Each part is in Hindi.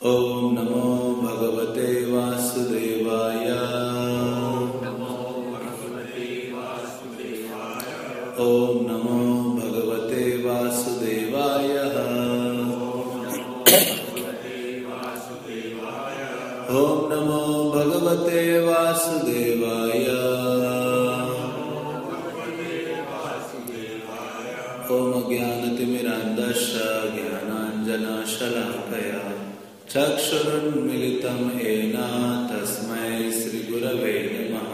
ओम नमो भगवते वासुदेवाय। ओम नमो भगवते वासुदेवाय। ओम नमो भगवते वासुदेवाय। ओम ज्ञानतिमिरान्धस्य ज्ञानाञ्जनशलाकया चक्षुरुन्मिलितं येन तस्मै श्रीगुरवे नमः।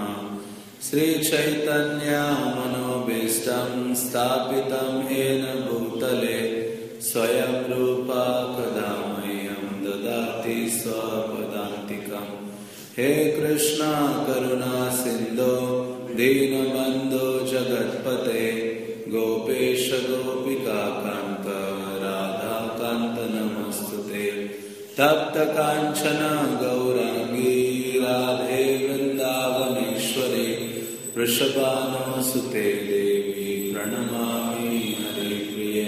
श्रीचैतन्यमनोभीष्टं स्थापितं येन भूतले स्वयं रूपा कदा मह्यं ददाति स्वपदान्तिकं। हे कृष्ण करुणा सिन्धो दीनबन्धो जगत्पते गोपेश गोपिका कान्त राधाकान्त नमोस्तुते। तप्त कांचन गौरांगी राधे वृंदावनेश्वरी वृषभानुसुते देवी प्रणमामि हरिप्रिये।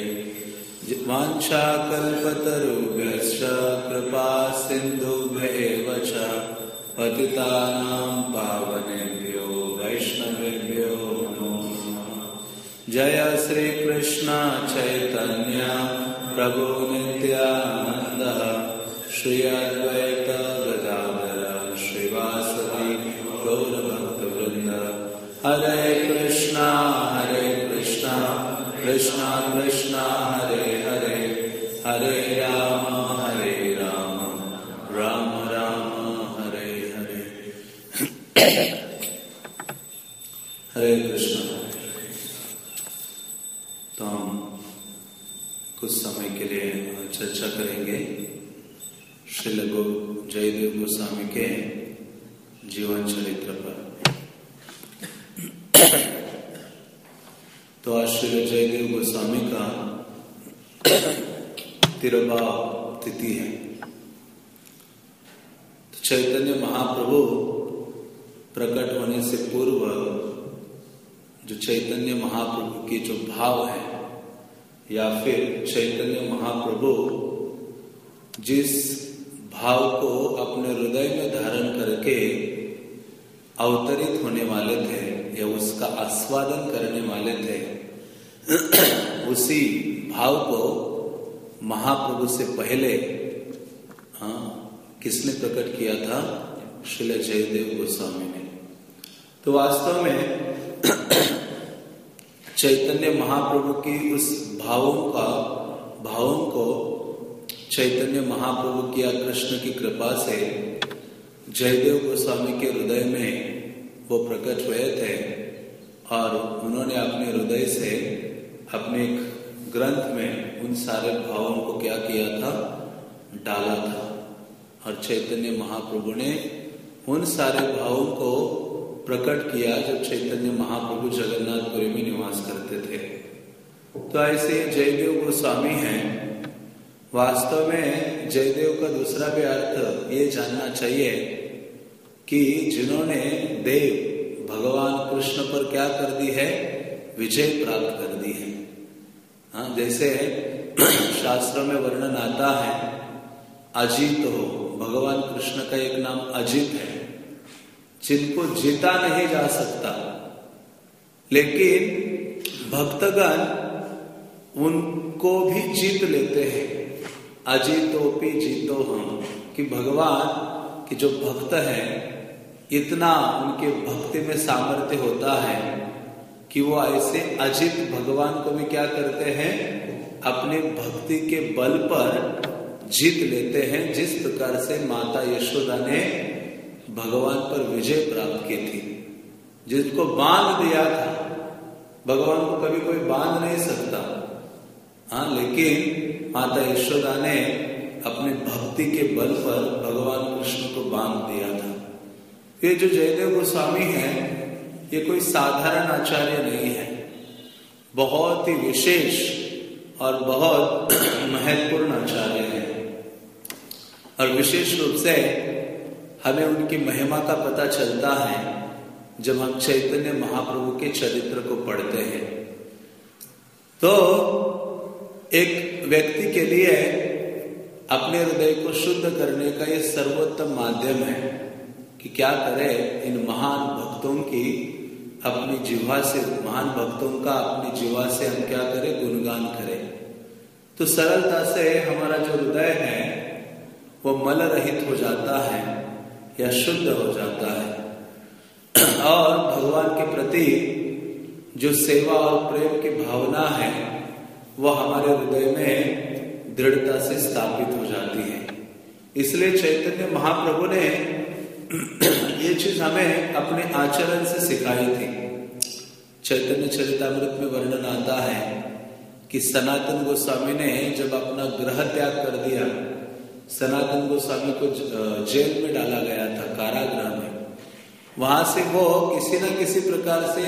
वाञ्छाकल्पतरुभ्यश्च कृपा सिन्धुभ्येव च पतितानां पावनेभ्यो वैष्णवेभ्यो नमो नमः। जय श्री कृष्ण चैतन्य प्रभु नित्यानंद श्री अद्वैत गदाधर श्रीवासदि गौरभक्तवृंद। हरे कृष्णा कृष्णा कृष्णा हरे हरे, हरे राम राम राम हरे हरे। हरे कृष्ण। तो हम कुछ समय के लिए चर्चा करेंगे श्रील जयदेव गोस्वामी के जीवन चरित्र पर। तो आज श्री जयदेव गोस्वामी का तिरुभाव तिथि है। तो चैतन्य महाप्रभु प्रकट होने से पूर्व जो चैतन्य महाप्रभु के जो भाव है या फिर चैतन्य महाप्रभु जिस भाव को अपने हृदय में धारण करके अवतरित होने वाले थे या उसका आस्वादन करने वाले थे, उसी भाव को महाप्रभु से पहले किसने प्रकट किया था? श्रील जयदेव गोस्वामी ने। तो वास्तव में चैतन्य महाप्रभु की उस भावों को चैतन्य महाप्रभु की या कृष्ण की कृपा से जयदेव गोस्वामी के हृदय में वो प्रकट हुए थे और उन्होंने अपने हृदय से अपने ग्रंथ में उन सारे भावों को क्या किया था? डाला था। और चैतन्य महाप्रभु ने उन सारे भावों को प्रकट किया जब चैतन्य महाप्रभु जगन्नाथपुरी में निवास करते थे। तो ऐसे जयदेव गोस्वामी हैं। वास्तव में जयदेव का दूसरा भी अर्थ ये जानना चाहिए कि जिन्होंने देव भगवान कृष्ण पर क्या कर दी है? विजय प्राप्त कर दी है। हाँ, जैसे शास्त्रों में वर्णन आता है अजित हो, भगवान कृष्ण का एक नाम अजित है, जिनको जीता नहीं जा सकता, लेकिन भक्तगण उनको भी जीत लेते हैं। अजीतोपि जीतो हम, कि भगवान के जो भक्त हैं इतना उनके भक्ति में सामर्थ्य होता है कि वो ऐसे अजित भगवान को भी क्या करते हैं? अपने भक्ति के बल पर जीत लेते हैं। जिस प्रकार से माता यशोदा ने भगवान पर विजय प्राप्त की थी, जिसको बांध दिया था। भगवान को कभी कोई बांध नहीं सकता, हाँ, लेकिन माता यशोदा ने अपने भक्ति के बल पर भगवान कृष्ण को बांध दिया था। ये जो जयदेव गोस्वामी हैं, ये कोई साधारण आचार्य नहीं है, बहुत ही विशेष और बहुत महत्वपूर्ण आचार्य है। और विशेष रूप से हमें उनकी महिमा का पता चलता है जब हम चैतन्य महाप्रभु के चरित्र को पढ़ते हैं। तो एक व्यक्ति के लिए अपने हृदय को शुद्ध करने का ये सर्वोत्तम माध्यम है कि क्या करें, इन महान भक्तों की अपनी जीवा से, महान भक्तों का अपनी जीवा से हम क्या करें, गुणगान करें। तो सरलता से हमारा जो हृदय है वो मल रहित हो जाता है या शुद्ध हो जाता है और भगवान के प्रति जो सेवा और प्रेम की भावना है वह हमारे हृदय में दृढ़ता से स्थापित हो जाती है। इसलिए चैतन्य महाप्रभु ने ये चीज हमें अपने आचरण से सिखाई थी। चैतन्य चरितामृत में वर्णन आता है कि सनातन गोस्वामी ने जब अपना गृह त्याग कर दिया, सनातन गोस्वामी को जेल में डाला गया था, कारागृह में। वहां से वो किसी न किसी प्रकार से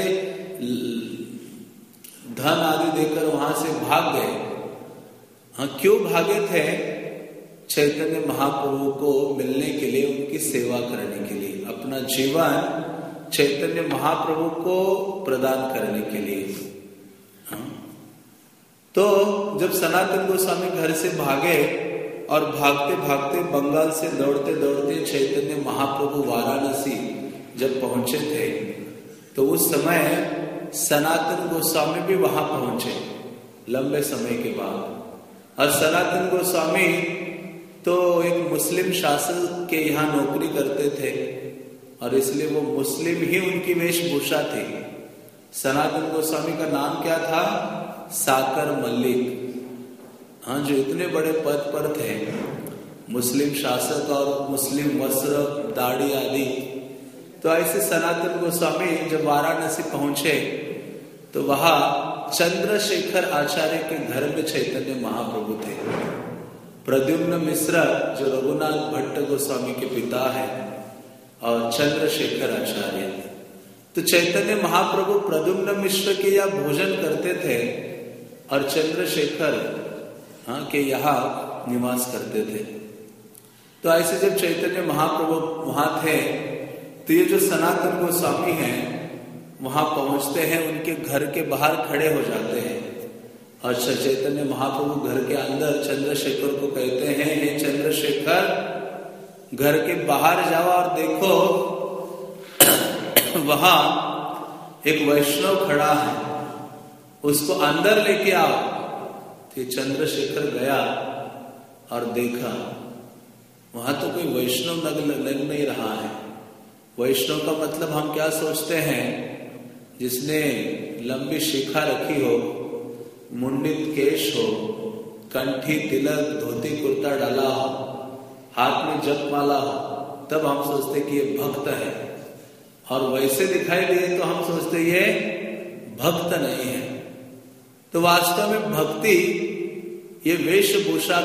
धन आदि देकर वहां से भाग गए। हाँ, क्यों भागे थे? चैतन्य महाप्रभु को मिलने के लिए, उनकी सेवा करने के लिए, अपना जीवन चैतन्य महाप्रभु को प्रदान करने के लिए। हाँ? तो जब सनातन गोस्वामी घर से भागे और भागते भागते बंगाल से दौड़ते दौड़ते चैतन्य महाप्रभु वाराणसी जब पहुंचे थे, तो उस समय सनातन गोस्वामी भी वहां पहुंचे लंबे समय के बाद। और सनातन गोस्वामी तो एक मुस्लिम शासक के यहाँ नौकरी करते थे और इसलिए वो मुस्लिम ही उनकी वेशभूषा थी। सनातन गोस्वामी का नाम क्या था? साकर मल्लिक। हाँ, जो इतने बड़े पद पर थे, मुस्लिम शासक और मुस्लिम वस्त्र, दाढ़ी आदि। तो ऐसे सनातन गोस्वामी जब वाराणसी पहुंचे तो वहां चंद्रशेखर आचार्य के घर में चैतन्य महाप्रभु थे। प्रद्युम्न मिश्र जो रघुनाथ भट्ट गोस्वामी के पिता है और चंद्रशेखर आचार्य, तो चैतन्य महाप्रभु प्रद्युम्न मिश्र के यहाँ भोजन करते थे और चंद्रशेखर के यहाँ निवास करते थे। तो ऐसे जब चैतन्य महाप्रभु वहां थे तो ये जो सनातन गोस्वामी हैं वहां पहुंचते हैं, उनके घर के बाहर खड़े हो जाते हैं और चैतन्य महाप्रभु घर के अंदर चंद्रशेखर को कहते हैं, हे चंद्रशेखर, घर के बाहर जाओ और देखो वहां एक वैष्णव खड़ा है, उसको अंदर लेके आओ। तो चंद्रशेखर गया और देखा वहां तो कोई वैष्णव लग नहीं रहा है। वैष्णव का मतलब हम क्या सोचते हैं? जिसने लंबी शिखा रखी हो, मुंडित केश हो, कंठी तिलक धोती कुर्ता डाला हो, हाथ में जपमाला हो, तब हम सोचते कि ये भक्त है। और वैसे दिखाई दिए तो हम सोचते ये भक्त नहीं है। तो वास्तव में भक्ति ये वेशभूषा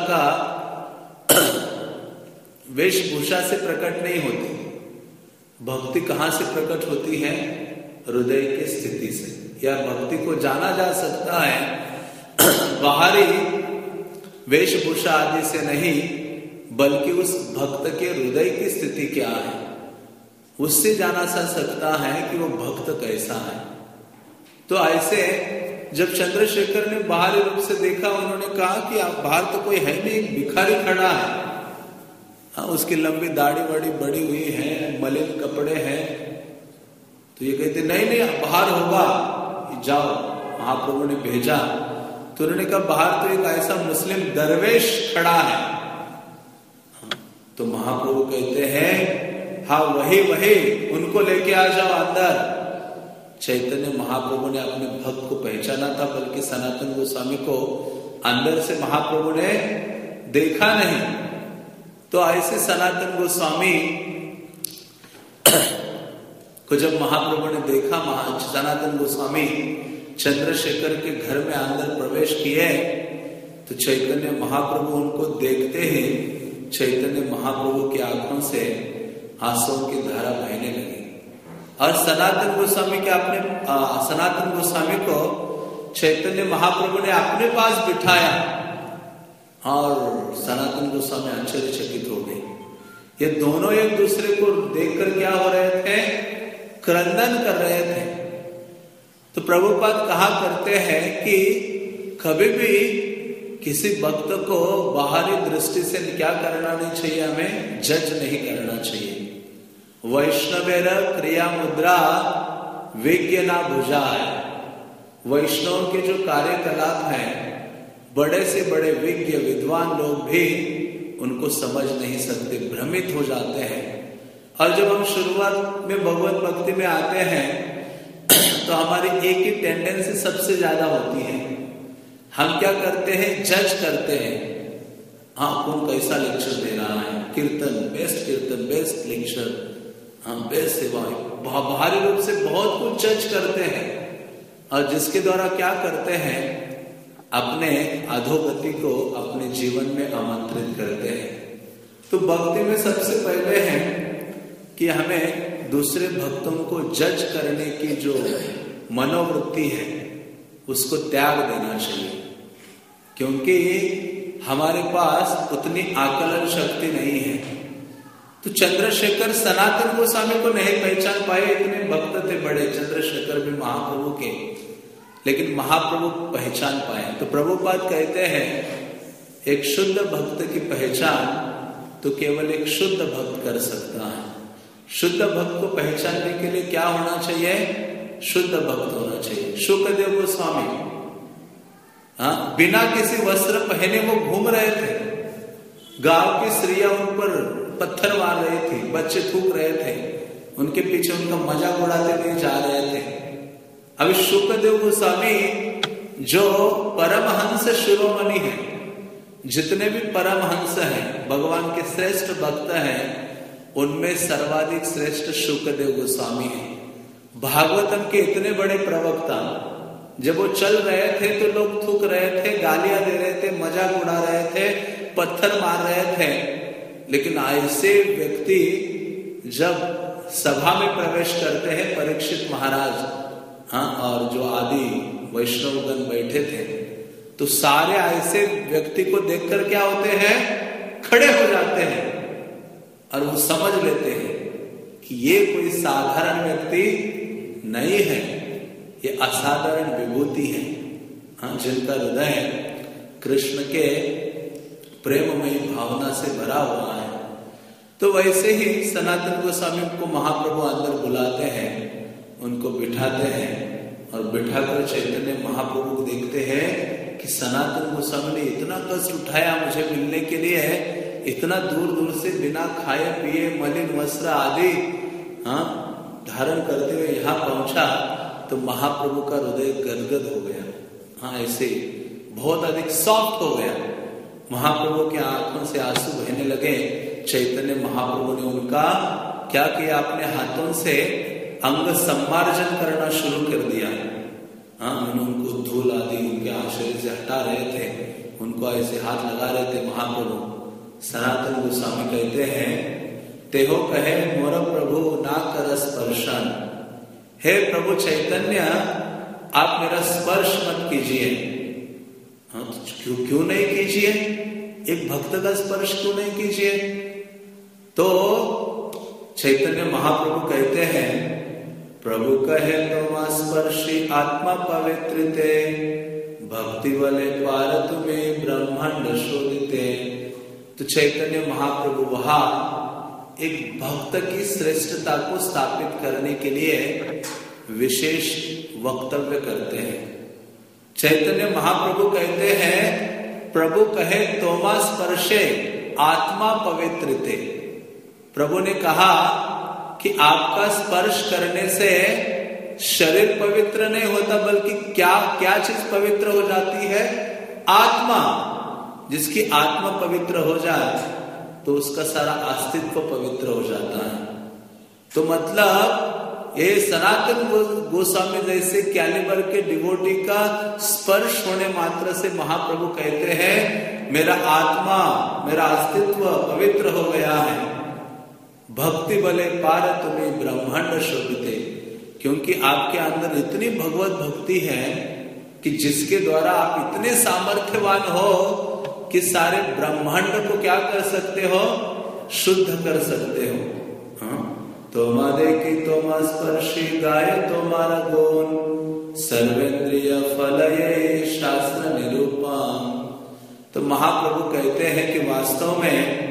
से प्रकट नहीं होती। भक्ति कहां से प्रकट होती है? हृदय की स्थिति से। या भक्ति को जाना जा सकता है बाहरी वेशभूषा आदि से नहीं, बल्कि उस भक्त के हृदय की स्थिति क्या है, उससे जाना जा सकता है कि वो भक्त कैसा है। तो ऐसे जब चंद्रशेखर ने बाहरी रूप से देखा, उन्होंने कहा कि आप बाहर तो कोई है नहीं, एक भिखारी खड़ा है। हाँ, उसकी लंबी दाढ़ी वाड़ी बड़ी हुई है, मलिन कपड़े हैं। तो ये कहते नहीं आप बाहर होगा, जाओ। महाप्रभु ने भेजा तो उन्होंने कहा बाहर तो एक ऐसा मुस्लिम दरवेश खड़ा है। हाँ, तो महाप्रभु कहते हैं हाँ वही उनको लेके आ जाओ अंदर। चैतन्य महाप्रभु ने अपने भक्त को पहचाना था, बल्कि सनातन गोस्वामी को अंदर से महाप्रभु ने देखा नहीं। तो ऐसे सनातन गोस्वामी को जब महाप्रभु ने देखा, सनातन गोस्वामी चंद्रशेखर के घर में अंदर प्रवेश किए, तो चैतन्य महाप्रभु उनको देखते ही चैतन्य महाप्रभु की आंखों से आंसुओं की धारा बहने लगी। और सनातन गोस्वामी को चैतन्य महाप्रभु ने अपने पास बिठाया और सनातन गोस्वामी आश्चर्यचकित हो गए। ये दोनों एक दूसरे को देखकर क्या हो रहे थे? क्रंदन कर रहे थे। तो प्रभुपाद कहा करते हैं कि कभी भी किसी भक्त को बाहरी दृष्टि से क्या करना नहीं चाहिए, हमें जज नहीं करना चाहिए। वैष्णवेर क्रिया मुद्रा विज्ञ ना बुझाए। वैष्णव के जो कार्यकलाप हैं, बड़े से बड़े विज्ञ विद्वान लोग भी उनको समझ नहीं सकते, भ्रमित हो जाते हैं। और जब हम शुरुआत में भगवत भक्ति में आते हैं तो हमारी एक ही टेंडेंसी सबसे ज्यादा होती है, हम क्या करते हैं, जज करते हैं। हाँ, कौन कैसा लेक्चर दे रहा है, कीर्तन, बेस्ट लेक्चर, हाँ बेस्ट सेवा, बाहरी रूप से बहुत कुछ जज करते हैं। और जिसके द्वारा क्या करते हैं, अपने अधोगति को अपने जीवन में आमंत्रित करते हैं। तो भक्ति में सबसे पहले है कि हमें दूसरे भक्तों को जज करने की जो मनोवृत्ति है उसको त्याग देना चाहिए, क्योंकि हमारे पास उतनी आकलन शक्ति नहीं है। तो चंद्रशेखर सनातन गोस्वामी को नहीं पहचान पाए, इतने भक्त थे बड़े चंद्रशेखर भी महाप्रभु के, लेकिन महाप्रभु पहचान पाए। तो प्रभुपाद कहते हैं एक शुद्ध भक्त की पहचान तो केवल एक शुद्ध भक्त कर सकता है। शुद्ध भक्त को पहचानने के लिए क्या होना चाहिए, शुद्ध भक्त होना चाहिए। शुकदेव गोस्वामी बिना किसी वस्त्र पहने वो घूम रहे थे, गांव की स्त्रियां उन पर पत्थर मार रही थी, बच्चे थूक रहे थे, उनके पीछे उनका मजाक उड़ाते हुए जा रहे थे। अभी शुकदेव गोस्वामी जो परमहंस शिरोमणि है, जितने भी परमहंस हैं, भगवान के श्रेष्ठ भक्त हैं, उनमें सर्वाधिक श्रेष्ठ शुकदेव गोस्वामी हैं। भागवतम के इतने बड़े प्रवक्ता, जब वो चल रहे थे तो लोग थूक रहे थे, गालियां दे रहे थे, मजाक उड़ा रहे थे, पत्थर मार रहे थे, लेकिन ऐसे व्यक्ति जब सभा में प्रवेश करते हैं, परीक्षित महाराज और जो आदि वैष्णवगण बैठे थे, तो सारे ऐसे व्यक्ति को देखकर क्या होते हैं, खड़े हो जाते हैं और वो समझ लेते हैं कि ये कोई साधारण व्यक्ति नहीं है, ये असाधारण विभूति है, जिनका हृदय कृष्ण के प्रेममयी भावना से भरा हुआ है। तो वैसे ही सनातन गोस्वामी को महाप्रभु अंदर बुलाते हैं, उनको बिठाते हैं और बिठाकर चैतन्य महाप्रभु को देखते हैं कि सनातन गोस्वामी ने इतना कष्ट उठाया मुझे मिलने के लिए, इतना दूर दूर से बिना खाए पिए मलिन वस्त्र आदि धारण करते हुए यहाँ पहुंचा, तो महाप्रभु का हृदय गदगद हो गया। ऐसे बहुत अधिक सॉफ्ट हो गया। महाप्रभु की आंखों से आंसू बहने लगे। चैतन्य महाप्रभु ने उनका क्या किया, अपने हाथों से अंग सम्मार्जन करना शुरू कर दिया। उनको धूल आदि उनके आश्रय से हटा रहे थे, उनको ऐसे हाथ लगा रहे थे महाप्रभु। सनातन गोस्वामी कहते हैं, तेहो कहे मोर प्रभु ना कर स्पर्शन, हे प्रभु चैतन्य आप मेरा स्पर्श मत कीजिए। क्यों नहीं कीजिए, एक भक्त का स्पर्श क्यों नहीं कीजिए? तो चैतन्य महाप्रभु कहते हैं, प्रभु कहे तुम स्पर्शी आत्मा पवित्रते, भक्ति वाले पार तुम्हें ब्रह्मांड शोधिते। तो चैतन्य महाप्रभु वहां एक भक्त की श्रेष्ठता को स्थापित करने के लिए विशेष वक्तव्य करते हैं। चैतन्य महाप्रभु कहते हैं, प्रभु कहे तोमा स्पर्शे आत्मा पवित्रते। प्रभु ने कहा कि आपका स्पर्श करने से शरीर पवित्र नहीं होता, बल्कि क्या चीज पवित्र हो जाती है, आत्मा। जिसकी आत्मा पवित्र हो जाए तो उसका सारा अस्तित्व पवित्र हो जाता है। तो मतलब ये सनातन गोस्वामी जैसे कैलिबर के डिवोटी का स्पर्श होने मात्र से महाप्रभु कहते हैं, मेरा आत्मा, मेरा अस्तित्व पवित्र हो गया है। भक्ति बले पार तुम्हें ब्रह्मांड शोभिते, क्योंकि आपके अंदर इतनी भगवत भक्ति है कि जिसके द्वारा आप इतने सामर्थ्यवान हो कि सारे ब्रह्मांड को क्या कर सकते हो, शुद्ध कर सकते हो। तोमा देखी तोमा स्पर्शी गाय तोमारा गुण, सर्वेंद्रिय फलये शास्त्र निरूपम। तो महाप्रभु कहते हैं कि वास्तव में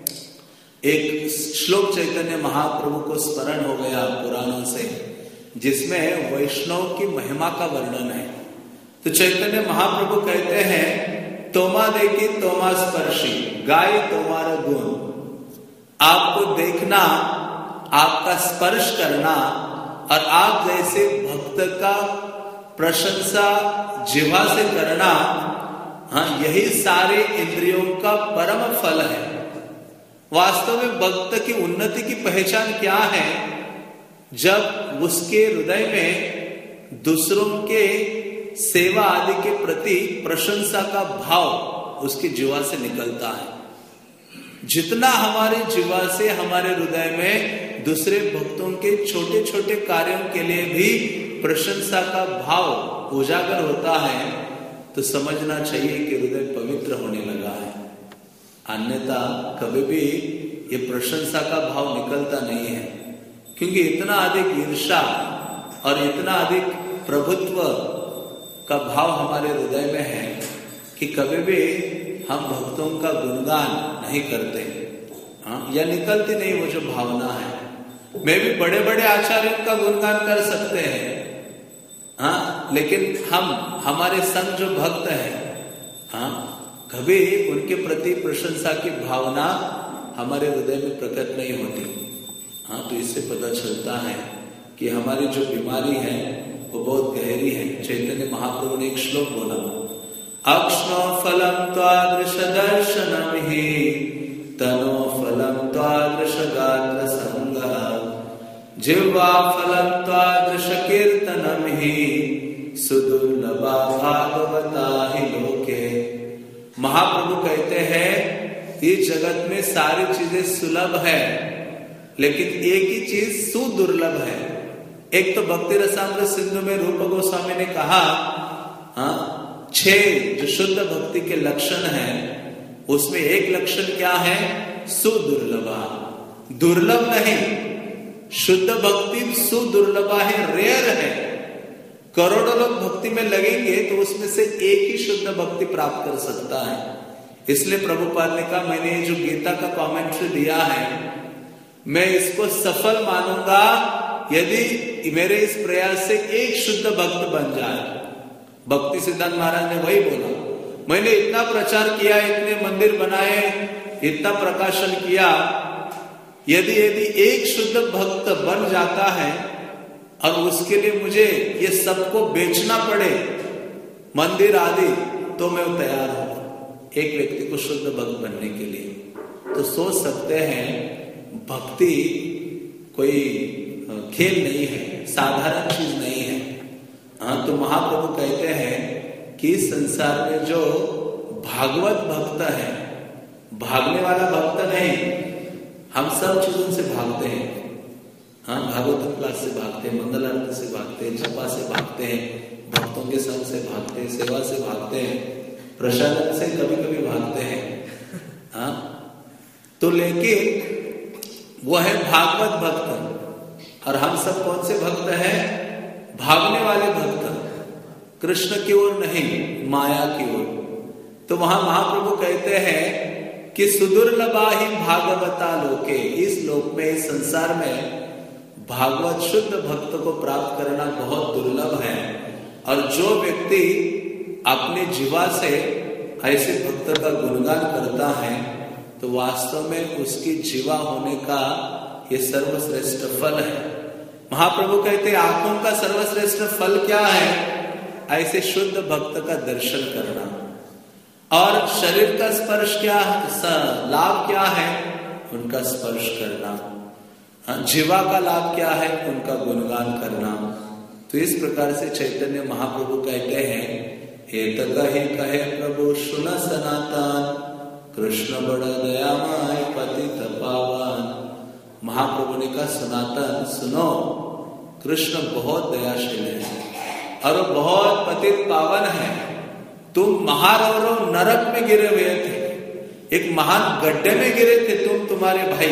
एक श्लोक चैतन्य महाप्रभु को स्मरण हो गया पुराणों से, जिसमें वैष्णव की महिमा का वर्णन है। तो चैतन्य महाप्रभु कहते हैं, तोमा देखी तोमा स्पर्शी, गाय तुम्हारा गुण। आपको देखना, आपका स्पर्श करना और आप जैसे भक्त का प्रशंसा जिह्वा से करना, हाँ, यही सारे इंद्रियों का परम फल है। वास्तव में भक्त की उन्नति की पहचान क्या है? जब उसके हृदय में दूसरों के सेवा आदि के प्रति प्रशंसा का भाव उसकी जीवा से निकलता है। जितना हमारे जीवा से हमारे हृदय में दूसरे भक्तों के छोटे छोटे कार्यों के लिए भी प्रशंसा का भाव उजागर होता है, तो समझना चाहिए कि हृदय पवित्र होने लगा है। अन्यथा कभी भी ये प्रशंसा का भाव निकलता नहीं है, क्योंकि इतना अधिक ईर्ष्या और इतना अधिक प्रभुत्व का भाव हमारे हृदय में है कि कभी भी हम भक्तों का गुणगान नहीं करते, हाँ, या निकलती नहीं वो जो भावना है। मैं भी बड़े बड़े आचार्यों का गुणगान कर सकते हैं, हाँ, लेकिन हमारे संग जो भक्त हैं, हाँ, कभी उनके प्रति प्रशंसा की भावना हमारे हृदय में प्रकट नहीं होती। हाँ, तो इससे पता चलता है कि हमारी जो बीमारी है वो बहुत गहरी है। चैतन्य महाप्रभु ने एक श्लोक बोला, अक्ष्णो फलम त्वादृश दर्शनम हि तनो फलम त्वादृश गात्र संगः जिह्वा फलम त्वादृश कीर्तनम हि सुदुर्लभा भागवता हि लोके। महाप्रभु कहते हैं, इस जगत में सारी चीजें सुलभ है, लेकिन एक ही चीज सुदुर्लभ है। एक तो भक्ति रसामृत सिंधु में रूप गोस्वामी ने कहा, हाँ, 6 जो शुद्ध भक्ति के लक्षण हैं, उसमें एक लक्षण क्या है? सुदुर्लभा। दुर्लभ नहीं, शुद्ध भक्ति सुदुर्लभा है, रेयर है। करोड़ों लोग भक्ति में लगेंगे तो उसमें से एक ही शुद्ध भक्ति प्राप्त कर सकता है। इसलिए प्रभुपाद ने कहा, मैंने जो गीता का कमेंट्री दिया है, मैं इसको सफल मानूंगा यदि मेरे इस प्रयास से एक शुद्ध भक्त बन जाए। भक्ति सिद्धांत महाराज ने वही बोला, मैंने इतना प्रचार किया, इतने मंदिर बनाए, इतना प्रकाशन किया, यदि एक शुद्ध भक्त बन जाता है और उसके लिए मुझे ये सबको बेचना पड़े, मंदिर आदि, तो मैं तैयार हूं एक व्यक्ति को शुद्ध भक्त बनने के लिए। तो सोच सकते हैं भक्ति कोई खेल नहीं है, साधारण चीज नहीं है। हाँ, तो महाप्रभु कहते हैं कि संसार में जो भागवत भक्त है, भागने वाला भक्त नहीं, हम सब चीजों से भागते हैं। हाँ, भागवत क्लास से भागते हैं, मंगल आरती से भागते हैं, जपा से भागते हैं, भक्तों के संग से भागते हैं, सेवा से भागते हैं, प्रसाद से कभी कभी भागते हैं। हाँ, तो लेकिन वो है भागवत भक्त, और हम सब कौन से भक्त हैं? भागने वाले भक्त, कृष्ण की ओर नहीं, माया की ओर। तो वहां महाप्रभु कहते हैं कि सुदुर्लभा ही भागवता लोके, इस लोक में, इस संसार में भागवत शुद्ध भक्त को प्राप्त करना बहुत दुर्लभ है। और जो व्यक्ति अपने जीवा से ऐसे भक्त का गुणगान करता है, तो वास्तव में उसकी जीवा होने का ये सर्वश्रेष्ठ फल है। महाप्रभु कहते हैं, आंखों का सर्वश्रेष्ठ फल क्या है? ऐसे शुद्ध भक्त का दर्शन करना। और शरीर का स्पर्श क्या, लाभ क्या है? उनका स्पर्श करना। जीवा का लाभ क्या है? उनका गुणगान करना। तो इस प्रकार से चैतन्य महाप्रभु कहते हैं, एतक ही कहे प्रभु सुन सनातन, कृष्ण बड़ा दयामय पतित पावन। महाप्रभु ने कहा, सनातन सुनो, कृष्ण बहुत दयाशील है और वो बहुत पतित पावन है। तुम महारौरव नरक में गिरे हुए थे, एक महान गड्ढे में गिरे थे तुम, तुम्हारे भाई,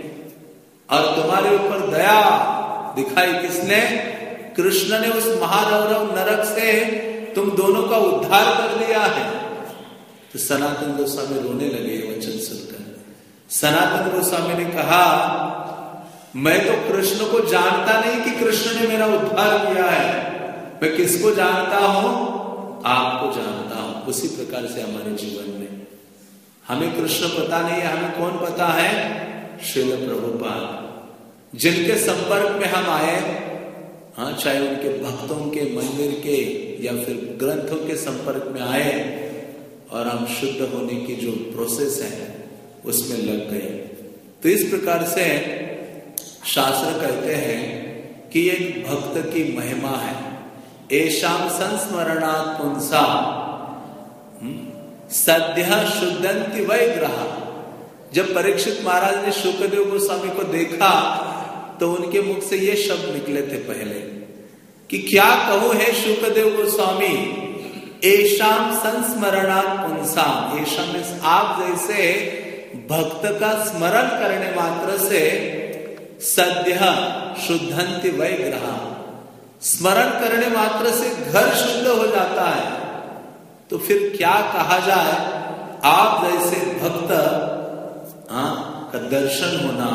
और तुम्हारे ऊपर दया दिखाई किसने? कृष्ण ने उस महारौरव नरक से तुम दोनों का उद्धार कर दिया है। तो सनातन गोस्वामी रोने लगे ये वचन सुनकर। सनातन गोस्वामी ने कहा, मैं तो कृष्ण को जानता नहीं कि कृष्ण ने मेरा उद्धार किया है, मैं किसको जानता हूं? आपको जानता हूं। उसी प्रकार से हमारे जीवन में हमें कृष्ण पता नहीं है, हमें कौन पता है? श्रील प्रभुपाद, जिनके संपर्क में हम आए, हाँ, चाहे उनके भक्तों के, मंदिर के या फिर ग्रंथों के संपर्क में आए और हम शुद्ध होने की जो प्रोसेस है उसमें लग गए। तो इस प्रकार से शास्त्र कहते हैं कि एक भक्त की महिमा है, एशाम संस्मरणात् पुंसा सद्य शुद्धंति वैग्रहा। जब परीक्षित महाराज ने शुकदेव गोस्वामी को देखा तो उनके मुख से ये शब्द निकले थे पहले कि क्या कहूं है शुकदेव गोस्वामी, एशाम संस्मरणात् पुंसा। एशाम में आप जैसे भक्त का स्मरण करने मात्र से सद्य शुद्धंति वैग्रहा, स्मरण करने मात्र से घर शुद्ध हो जाता है। तो फिर क्या कहा जाए, आप जैसे भक्त का दर्शन होना,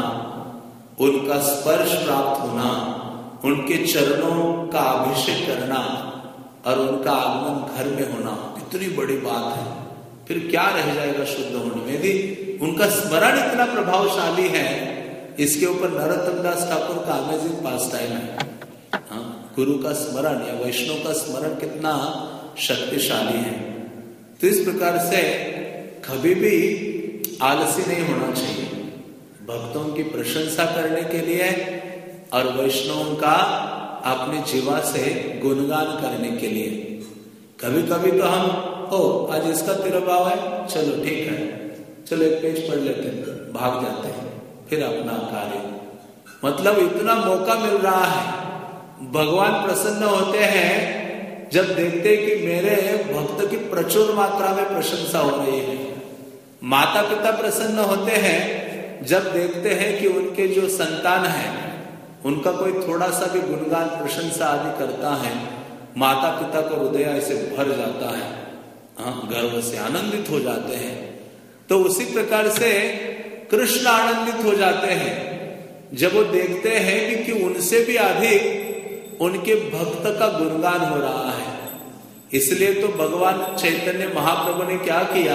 उनका स्पर्श प्राप्त होना, उनके चरणों का अभिषेक करना और उनका आगमन घर में होना इतनी बड़ी बात है। फिर क्या रह जाएगा शुद्ध होने में? यदि उनका स्मरण इतना प्रभावशाली है, इसके ऊपर नरोत्तम दास ठाकुर का अमेजिंग पास टाइम है। गुरु का स्मरण या वैष्णव का स्मरण कितना शक्तिशाली है। तो इस प्रकार से कभी भी आलसी नहीं होना चाहिए, भक्तों की प्रशंसा करने के लिए और वैष्णवों का अपने जीवा से गुणगान करने के लिए। कभी कभी तो हम आज इसका तिरुभाव है, चलो ठीक है, चलो एक पेज पढ़ लेते हैं, भाग जाते हैं, फिर अपना कार्य। मतलब इतना मौका मिल रहा है, भगवान प्रसन्न होते हैं जब देखते कि मेरे भक्त की प्रचुर मात्रा में प्रशंसा हो रही है। माता पिता प्रसन्न होते हैं जब देखते हैं कि उनके जो संतान है उनका कोई थोड़ा सा भी गुणगान प्रशंसा आदि करता है, माता पिता का हृदय ऐसे भर जाता है, गर्व से आनंदित हो जाते हैं। तो उसी प्रकार से कृष्ण आनंदित हो जाते हैं जब वो देखते हैं कि उनसे भी अधिक उनके भक्त का गुणगान हो रहा है। इसलिए तो भगवान चैतन्य महाप्रभु ने क्या किया,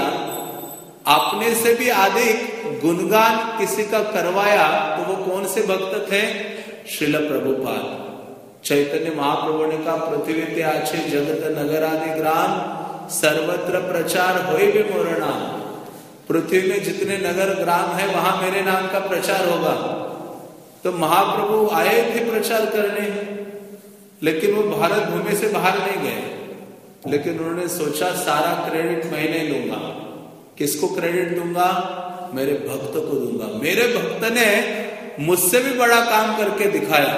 अपने से भी अधिक गुणगान किसी का करवाया। तो वो कौन से भक्त थे? श्रील प्रभुपाद। चैतन्य महाप्रभु ने कहा, पृथ्वी ते आछे जगत नगर आदि ग्राम, सर्वत्र प्रचार होए भी मोर नाम। पृथ्वी में जितने नगर ग्राम है वहां मेरे नाम का प्रचार होगा। तो महाप्रभु आए थे प्रचार करने, लेकिन वो भारत भूमि से बाहर नहीं गए। लेकिन उन्होंने सोचा सारा क्रेडिट मैं नहीं लूंगा। किसको क्रेडिट दूंगा? मेरे भक्त को दूंगा। मेरे भक्त ने मुझसे भी बड़ा काम करके दिखाया।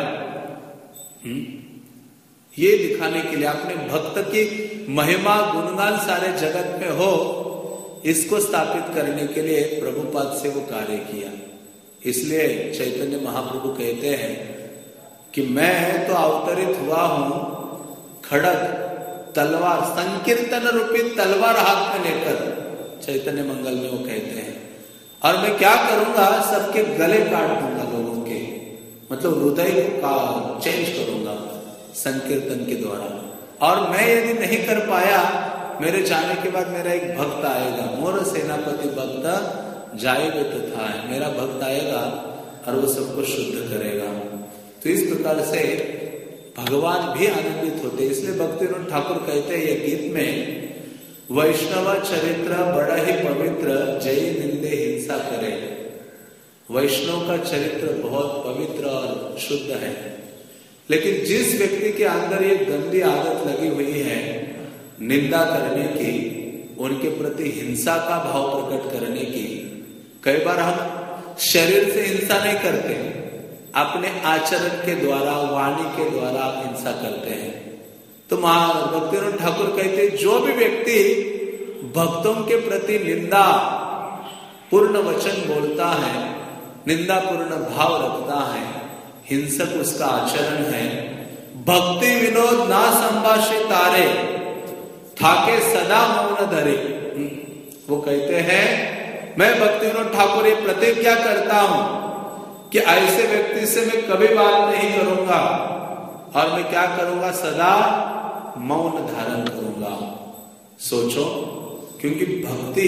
ये दिखाने के लिए, अपने भक्त की महिमा गुणगान सारे जगत में हो, इसको स्थापित करने के लिए प्रभुपाद से वो कार्य किया। इसलिए चैतन्य महाप्रभु कहते हैं कि मैं तो अवतरित हुआ हूं खड़ग तलवार, संकीर्तन रूपी तलवार हाथ में लेकर। चैतन्य मंगल में वो कहते हैं, और मैं क्या करूंगा, सबके गले काट दूंगा लोगों के, मतलब हृदय का चेंज करूंगा संकीर्तन के द्वारा। और मैं यदि नहीं कर पाया, मेरे जाने के बाद मेरा एक भक्त आएगा, मोर सेनापति भक्त जाएगा तथा है, मेरा भक्त आएगा और वो सबको शुद्ध करेगा। तो इस प्रकार से भगवान भी आनंदित होते। इसलिए भक्तिविनोद ठाकुर कहते हैं ये गीत में, वैष्णव चरित्र बड़ा ही पवित्र, जय निंदे हिंसा करे। वैष्णव का चरित्र बहुत पवित्र और शुद्ध है, लेकिन जिस व्यक्ति के अंदर ये गंदी आदत लगी हुई है निंदा करने की, उनके प्रति हिंसा का भाव प्रकट करने की, कई बार हम शरीर से हिंसा नहीं करते, अपने आचरण के द्वारा, वाणी के द्वारा हिंसा करते हैं। तो भक्तिविनोद ठाकुर कहते, जो भी व्यक्ति भक्तों के प्रति निंदा पूर्ण वचन बोलता है, निंदा पूर्ण भाव रखता है, हिंसक उसका आचरण है, भक्ति विनोद ना संभाषे तारे, थाके सदा मौन धरे। वो कहते हैं मैं भक्ति विनोद ठाकुर ये प्रतिज्ञा करता हूं कि ऐसे व्यक्ति से मैं कभी बात नहीं करूंगा और मैं क्या करूंगा, सदा मौन धारण करूंगा। सोचो, क्योंकि भक्ति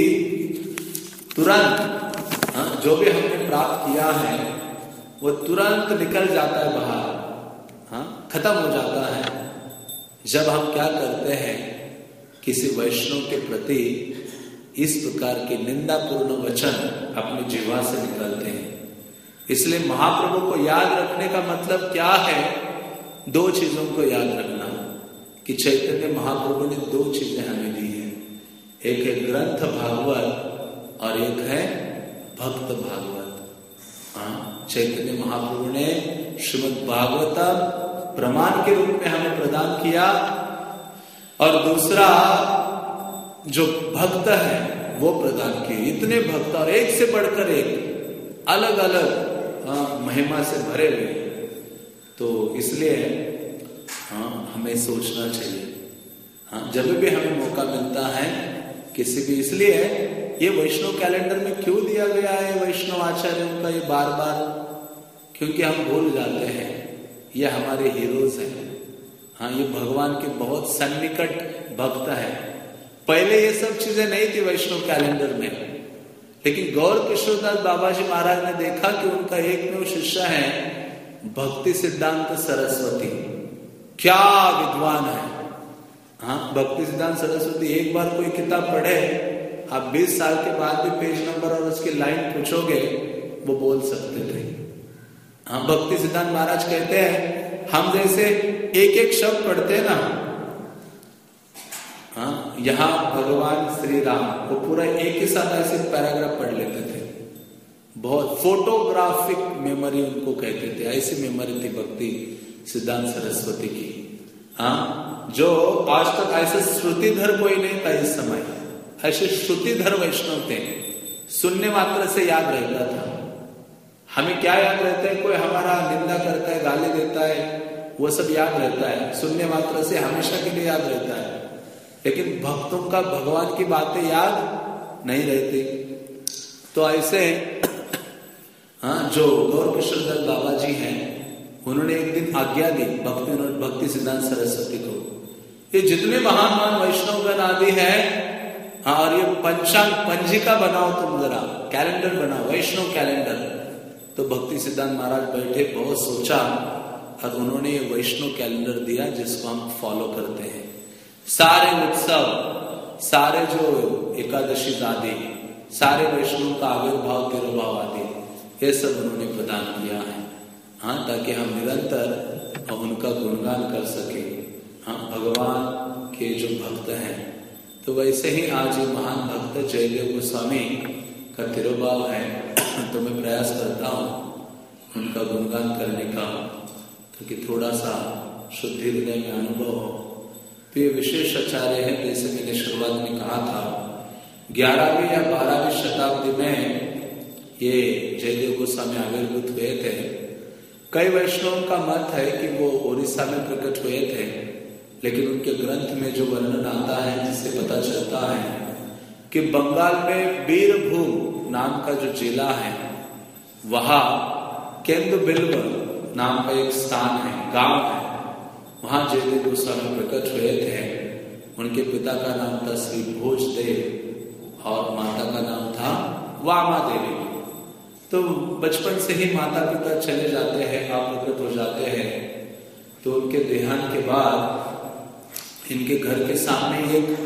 तुरंत जो भी हमने प्राप्त किया है वो तुरंत निकल जाता है बाहर, खत्म हो जाता है जब हम क्या करते हैं, किसी वैष्णव के प्रति इस प्रकार के निंदापूर्ण वचन अपनी जीवा से निकलते हैं। इसलिए महाप्रभु को याद रखने का मतलब क्या है, दो चीजों को याद रखना कि चैतन्य महाप्रभु ने दो चीजें हमें दी है, एक है ग्रंथ भागवत और एक है भक्त भागवत। चैतन्य महाप्रभु ने श्रीमद् भागवतम प्रमाण के रूप में हमें प्रदान किया और दूसरा जो भक्त है वो प्रदान किए। इतने भक्त और एक से बढ़कर एक अलग अलग महिमा से भरे हुए, तो इसलिए हमें सोचना चाहिए जब भी हमें मौका मिलता है किसी भी, इसलिए ये वैष्णव कैलेंडर में क्यों दिया गया है वैष्णव आचार्यों का ये बार बार, क्योंकि हम भूल जाते हैं ये हमारे हीरोज हैं। ये भगवान के बहुत सन्निकट भक्त हैं। पहले ये सब चीजें नहीं थी वैष्णव कैलेंडर में, लेकिन गौर किशोरदास बाबा जी महाराज ने देखा कि उनका एकमेव शिष्य है भक्ति सिद्धांत सरस्वती, क्या विद्वान है। भक्ति सिद्धांत सरस्वती एक बार कोई किताब पढ़े, आप 20 साल के बाद भी पेज नंबर और उसकी लाइन पूछोगे वो बोल सकते थे। भक्ति सिद्धांत महाराज कहते हैं हम जैसे एक एक शब्द पढ़ते ना, यहां भगवान श्री राम वो पूरा एक ही साथ ऐसे पैराग्राफ पढ़ लेते थे। बहुत फोटोग्राफिक मेमोरी उनको कहते थे, ऐसी मेमोरी थी भक्ति सिद्धांत सरस्वती की। जो आज तक ऐसे श्रुतिधर कोई नहीं था इस समय, ऐसे श्रुतिधर वैष्णव थे, सुनने मात्र से याद रहता था। हमें क्या याद रहता है, कोई हमारा निंदा करता है, गाली देता है, वो सब याद रहता है, सुनने मात्र से हमेशा के लिए याद रहता है, लेकिन भक्तों का भगवान की बातें याद नहीं रहती। तो ऐसे जो गौर किशोरदास बाबा जी हैं, उन्होंने एक दिन आज्ञा दी भक्ति सिद्धांत सरस्वती को, ये जितने महान महान वैष्णवगण आदि है और ये पंचांग पंजिका बनाओ, तुम जरा कैलेंडर बनाओ, वैष्णव कैलेंडर। तो भक्ति सिद्धांत महाराज बैठे, बहुत सोचा और उन्होंने ये वैष्णव कैलेंडर दिया जिसको हम फॉलो करते हैं। सारे उत्सव, सारे जो एकादशी आदि, सारे वैष्णव का आविर्भाव तिरुभाव आदि, ये सब उन्होंने प्रदान किया है, ताकि हम निरंतर उनका गुणगान कर सके, भगवान के जो भक्त हैं। तो वैसे ही आज ये महान भक्त जयदेव गोस्वामी का तिरुभाव है, तो मैं प्रयास करता हूँ उनका गुणगान करने का, ताकि थोड़ा सा शुद्धि हृदय में अनुभव हो। तो ये विशेष आचार्य है, जैसे मैंने शुरुआत में कहा था 11वीं या 12वीं शताब्दी में ये जयदेव गोस्वामी आविर्भूत हुए थे। कई वैष्णवों का मत है कि वो ओडिशा में प्रकट हुए थे, लेकिन उनके ग्रंथ में जो वर्णन आता है जिससे पता चलता है कि बंगाल में बीरभूम नाम का जो जिला है, वहां केंद्रबिल्व नाम का एक स्थान है, गांव है, वहां जयदेव गोस्वामी प्रकट हुए थे। उनके पिता का नाम था श्री भोजदेव और माता का नाम था वामा देवी। तो बचपन से ही माता पिता चले जाते हैं, अप्रकट हो जाते हैं। तो उनके देहांत के बाद इनके घर के सामने एक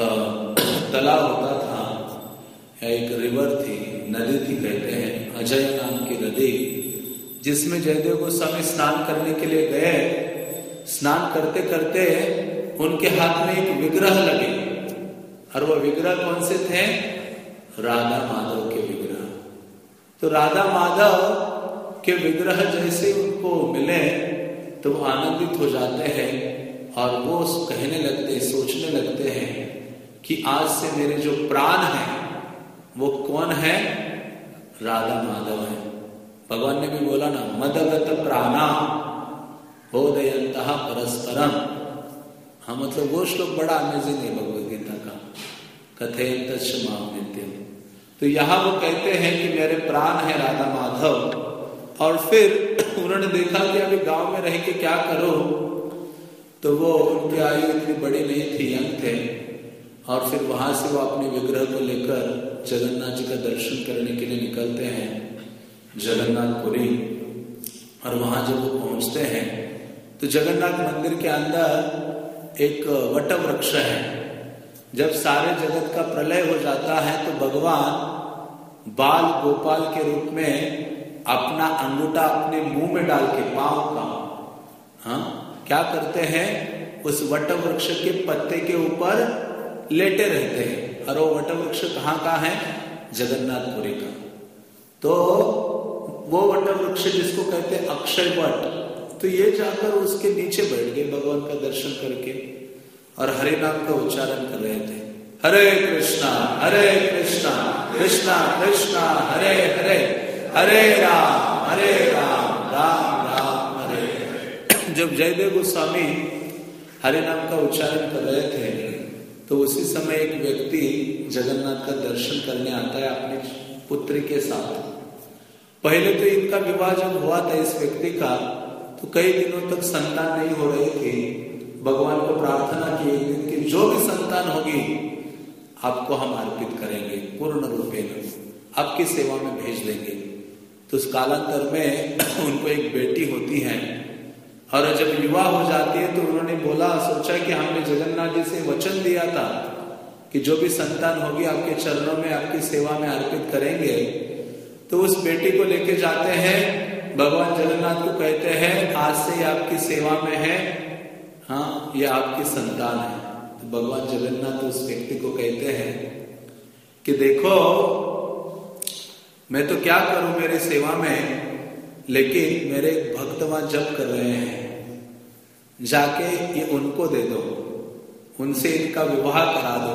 तालाब होता था, एक रिवर थी, नदी थी, कहते हैं अजय नाम की नदी, जिसमें जयदेव गोस्वामी स्नान करने के लिए गए। स्नान करते करते उनके हाथ में एक विग्रह लगे, और वो विग्रह कौन से थे? राधा माधव के विग्रह। तो राधा माधव के विग्रह जैसे उनको मिले तो वो आनंदित हो जाते हैं और वो कहने लगते, सोचने लगते हैं कि आज से मेरे जो प्राण हैं वो कौन है? राधा माधव है। भगवान ने भी बोला ना, मदगत प्राणा बोधयन्तः परस्परम। मतलब वो श्लोक बड़ा अमेजिंग है भगवद गीता का। कथयंत माम नित्यम। तो यहाँ वो कहते हैं कि मेरे प्राण है राधा माधव। और फिर उन्होंने देखा कि अभी गांव में रह के क्या करो, तो वो उनकी आयु इतनी बड़ी नहीं थी, यंग थे। और फिर वहां से वो अपने विग्रह को लेकर जगन्नाथ जी का दर्शन करने के लिए निकलते हैं जगन्नाथपुरी। और वहां जब वो पहुंचते हैं तो जगन्नाथ मंदिर के अंदर एक वट वृक्ष है। जब सारे जगत का प्रलय हो जाता है तो भगवान बाल गोपाल के रूप में अपना अंगूठा अपने मुंह में डाल के, पांव का, हाँ, क्या करते हैं, उस वट वृक्ष के पत्ते के ऊपर लेटे रहते हैं। और वो वट वृक्ष कहाँ का है? जगन्नाथपुरी का। तो वो वट वृक्ष जिसको कहते हैं अक्षय वट, तो ये जाकर उसके नीचे बैठ गए भगवान का दर्शन करके और हरे नाम का उच्चारण कर रहे थे। हरे कृष्णा कृष्णा कृष्णा हरे हरे, हरे राम राम राम हरे हरे। जब जयदेव गोस्वामी हरे नाम का उच्चारण कर रहे थे तो उसी समय एक व्यक्ति जगन्नाथ का दर्शन करने आता है अपनी पुत्री के साथ। पहले तो इनका विवाह जब हुआ था इस व्यक्ति का, तो कई दिनों तक संतान नहीं हो रही थी। भगवान को प्रार्थना की एक दिन कि जो भी संतान होगी आपको हम अर्पित करेंगे, पूर्ण रूपेण आपकी सेवा में भेज देंगे। तो उस कालांतर में उनको एक बेटी होती है और जब विवाह हो जाती है तो उन्होंने सोचा कि हमने जगन्नाथ जी से वचन दिया था कि जो भी संतान होगी आपके चरणों में आपकी सेवा में अर्पित करेंगे। तो उस बेटी को लेके जाते हैं, भगवान जगन्नाथ को कहते हैं आज से आपकी सेवा में है, हाँ ये आपकी संतान है। तो भगवान जगन्नाथ उस व्यक्ति को कहते हैं कि देखो मैं तो क्या करूं मेरी सेवा में, लेकिन मेरे भक्त वहां जप कर रहे हैं, जाके ये उनको दे दो, उनसे इनका विवाह करा दो।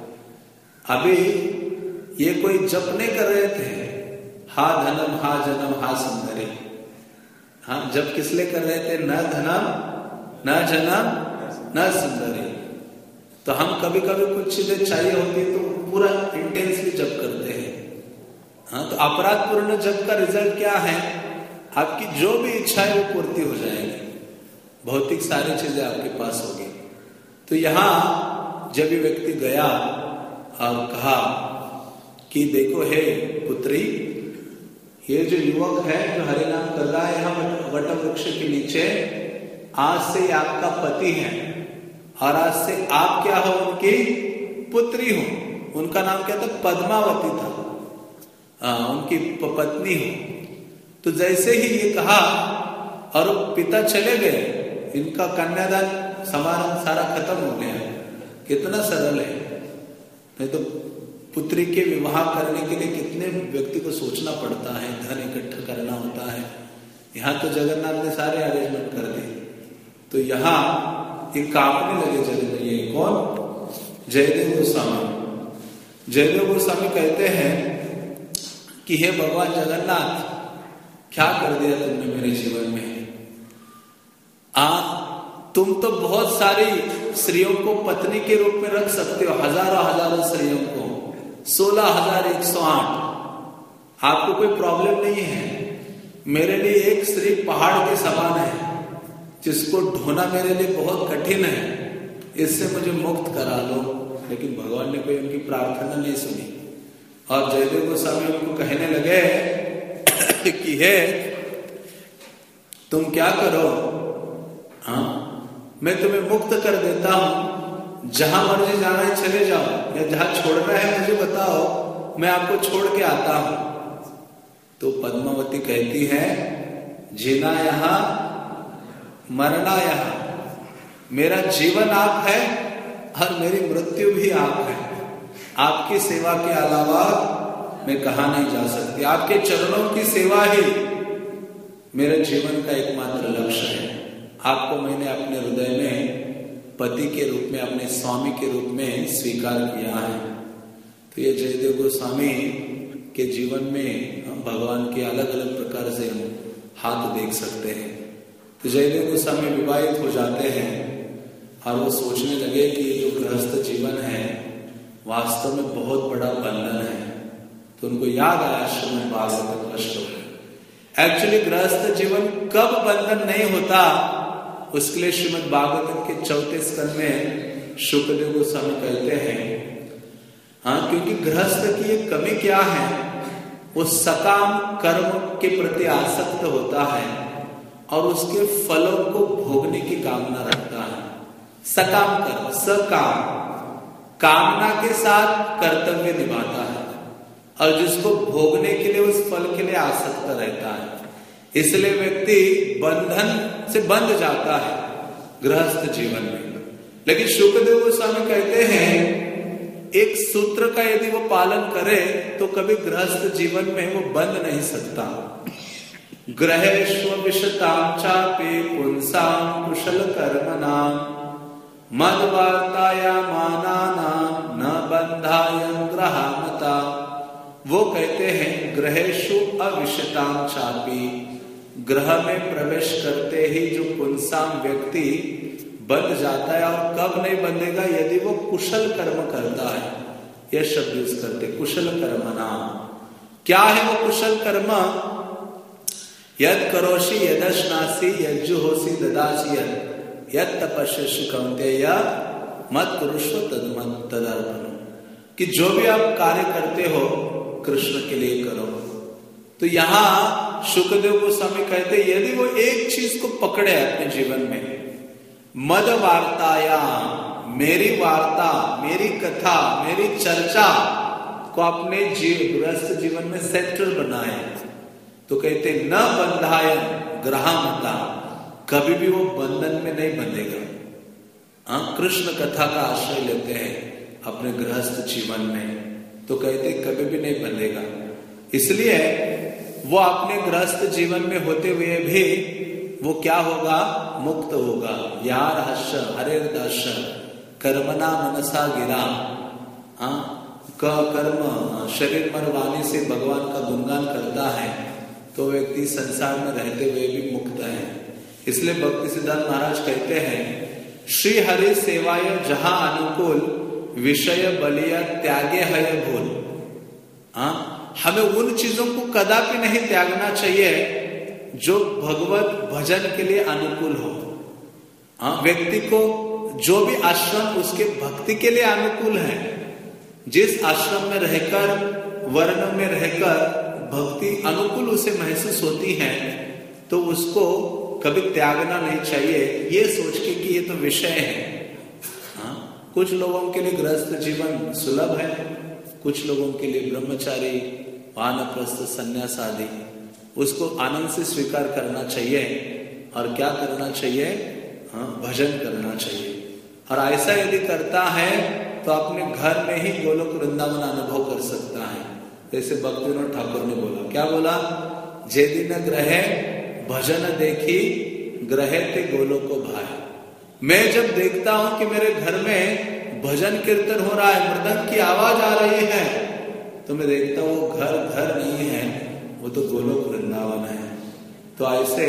अभी ये कोई जप नहीं कर रहे थे, हा धनम हा जन्म हा सुंदरी, हाँ जप किस लिए कर रहे थे? न धनम न जन्म न सुंदरी। तो हम कभी कभी कुछ चीजें चाहिए होती है तो पूरा इंटेंसली जप करते हैं, हाँ। तो अपराध पूर्ण जप का रिजल्ट क्या है? आपकी जो भी इच्छा है वो पूर्ति हो जाएगी, भौतिक सारी चीजें आपके पास होगी। तो यहां जब ये व्यक्ति गया और कहा कि देखो हे पुत्री, ये जो युवक है जो हरे नाम कर रहा है यहाँ वट वृक्ष के नीचे, आज से आपका पति है और आज से आप क्या हो? उनकी पुत्री हो। उनका नाम क्या था? पद्मावती था, उनकी पत्नी हो। तो जैसे ही ये कहा और पिता चले गए, इनका कन्यादान समारोह सारा खत्म हो गया। कितना सरल है, नहीं तो पुत्री के विवाह करने के लिए कितने व्यक्ति को सोचना पड़ता है, धन इकट्ठा करना होता है। यहाँ तो जगन्नाथ ने सारे अरेंजमेंट कर दिए। तो यहाँ ये कांपने लगे जगन्नाथ। ये कौन? जयदेव गोस्वामी। जयदेव गोस्वामी कहते हैं कि हे भगवान जगन्नाथ, क्या कर दिया तुमने मेरे जीवन में? तुम तो बहुत सारी स्त्रियों को पत्नी के रूप में रख सकते हो, हजारों हजारों स्त्रियों को, 16,108। आपको कोई प्रॉब्लम नहीं है। मेरे लिए एक स्त्री पहाड़ के समान है, जिसको ढोना मेरे लिए बहुत कठिन है, इससे मुझे मुक्त करा लो। लेकिन भगवान ने कोई उनकी प्रार्थना नहीं सुनी और जयदेव गोस्वामी उनको कहने लगे कि हे तुम क्या करो, हाँ मैं तुम्हें मुक्त कर देता हूं, जहां मर्जी जाना है चले जाओ, या जहां छोड़ना है मुझे बताओ, मैं आपको छोड़ के आता हूं। तो पद्मावती कहती है जीना यहां मरना यहां, मेरा जीवन आप है और मेरी मृत्यु भी आप है। आपकी सेवा के अलावा मैं कहां नहीं जा सकती। आपके चरणों की सेवा ही मेरे जीवन का एकमात्र लक्ष्य है। आपको मैंने अपने हृदय में पति के रूप में, अपने स्वामी के रूप में स्वीकार किया है। तो ये जयदेव गोस्वामी के जीवन में भगवान के अलग अलग प्रकार से हम हाथ देख सकते हैं। तो जयदेव गोस्वामी विवाहित हो जाते हैं और वो सोचने लगे कि ये जो गृहस्थ जीवन है वास्तव में बहुत बड़ा बंधन है। तो उनको याद आया श्रीमद् भागवत का श्लोक। एक्चुअली गृहस्थ जीवन कब बंधन नहीं होता, उसके लिए श्रीमद् भागवत के 4 स्कंद में शुकदेव गोस्वामी कहते हैं, हाँ, क्योंकि गृहस्थ की एक कमी क्या है, वो सकाम कर्म के प्रति आसक्त होता है और उसके फलों को भोगने की कामना रखता है। सकाम कर्म, सकाम, कामना के साथ कर्तव्य निभाता है और जिसको भोगने के लिए, उस फल के लिए आसक्त रहता है। इसलिए व्यक्ति बंधन से बंध जाता है गृहस्थ जीवन में। लेकिन शुकदेव गोस्वामी कहते हैं एक सूत्र का यदि वो पालन करे तो कभी गृहस्थ जीवन में वो बंध नहीं सकता। ग्रहेष्व विशताम चापे पुंसाम कुशल कर्मणाम मद वार्ताया मानानाम न बंधायं ग्रहामता। वो कहते हैं ग्रहेषु अविशताम चापी, ग्रह में प्रवेश करते ही जो पुंसाम व्यक्ति बंध जाता है। और कब नहीं बंधेगा, यदि वो कुशल कर्म करता है। यह शब्द यूज करते, कुशल कर्म नाम। क्या है वो कुशल कर्म? यद करोषि यदश्नासि यज्जुहोषि ददासि यद तपस्यसि कौन्तेय मत कुरुष्व तदर्पणम्। कि जो भी आप कार्य करते हो कृष्ण के लिए करो। तो यहां शुकदेव गोस्वामी कहते यदि वो एक चीज को पकड़े अपने जीवन में, मद वार्ताया, मेरी वार्ता, मेरी कथा, मेरी चर्चा को अपने गृहस्थ जीवन में सेंट्रल बनाए, तो कहते न बंधाय ग्रहामता, कभी भी वो बंधन में नहीं बंधेगा। कृष्ण कथा का आश्रय लेते हैं अपने गृहस्थ जीवन में, तो कहते कभी भी नहीं बंधेगा। इसलिए वो अपने गृहस्थ जीवन में होते हुए भी वो क्या होगा, मुक्त होगा। यार हर्ष हरे दर्श कर्मना मनसा गिरा, कर्म शरीर मन वाणी से भगवान का गुणगान करता है तो व्यक्ति संसार में रहते हुए भी मुक्त है। इसलिए भक्ति सिद्धांत महाराज कहते हैं श्री हरि सेवाय जहां अनुकूल विषय बलिया त्यागे है भूल। हमें उन चीजों को कदापि नहीं त्यागना चाहिए जो भगवत भजन के लिए अनुकूल हो। व्यक्ति को जो भी आश्रम उसके भक्ति के लिए अनुकूल है, जिस आश्रम में रहकर, वर्ण में रहकर भक्ति अनुकूल उसे महसूस होती है, तो उसको कभी त्यागना नहीं चाहिए ये सोच के कि ये तो विषय है। कुछ लोगों के लिए गृहस्थ जीवन सुलभ है, कुछ लोगों के लिए ब्रह्मचारी, वानप्रस्थ, संन्यास आदि, उसको आनंद से स्वीकार करना चाहिए। और क्या करना चाहिए, भजन करना चाहिए। और ऐसा यदि करता है तो अपने घर में ही गोलोक वृंदावन अनुभव कर सकता है। जैसे भक्तिविनोद ठाकुर ने बोला, क्या बोला, जे दिन ग्रहे भजन देखी ग्रहे ते गोलोक को भाई। मैं जब देखता हूं कि मेरे घर में भजन कीर्तन हो रहा है, मृदंग की आवाज आ रही है, तो मैं देखता हूं वो घर नहीं है, वो तो गोलोक वृंदावन है। तो ऐसे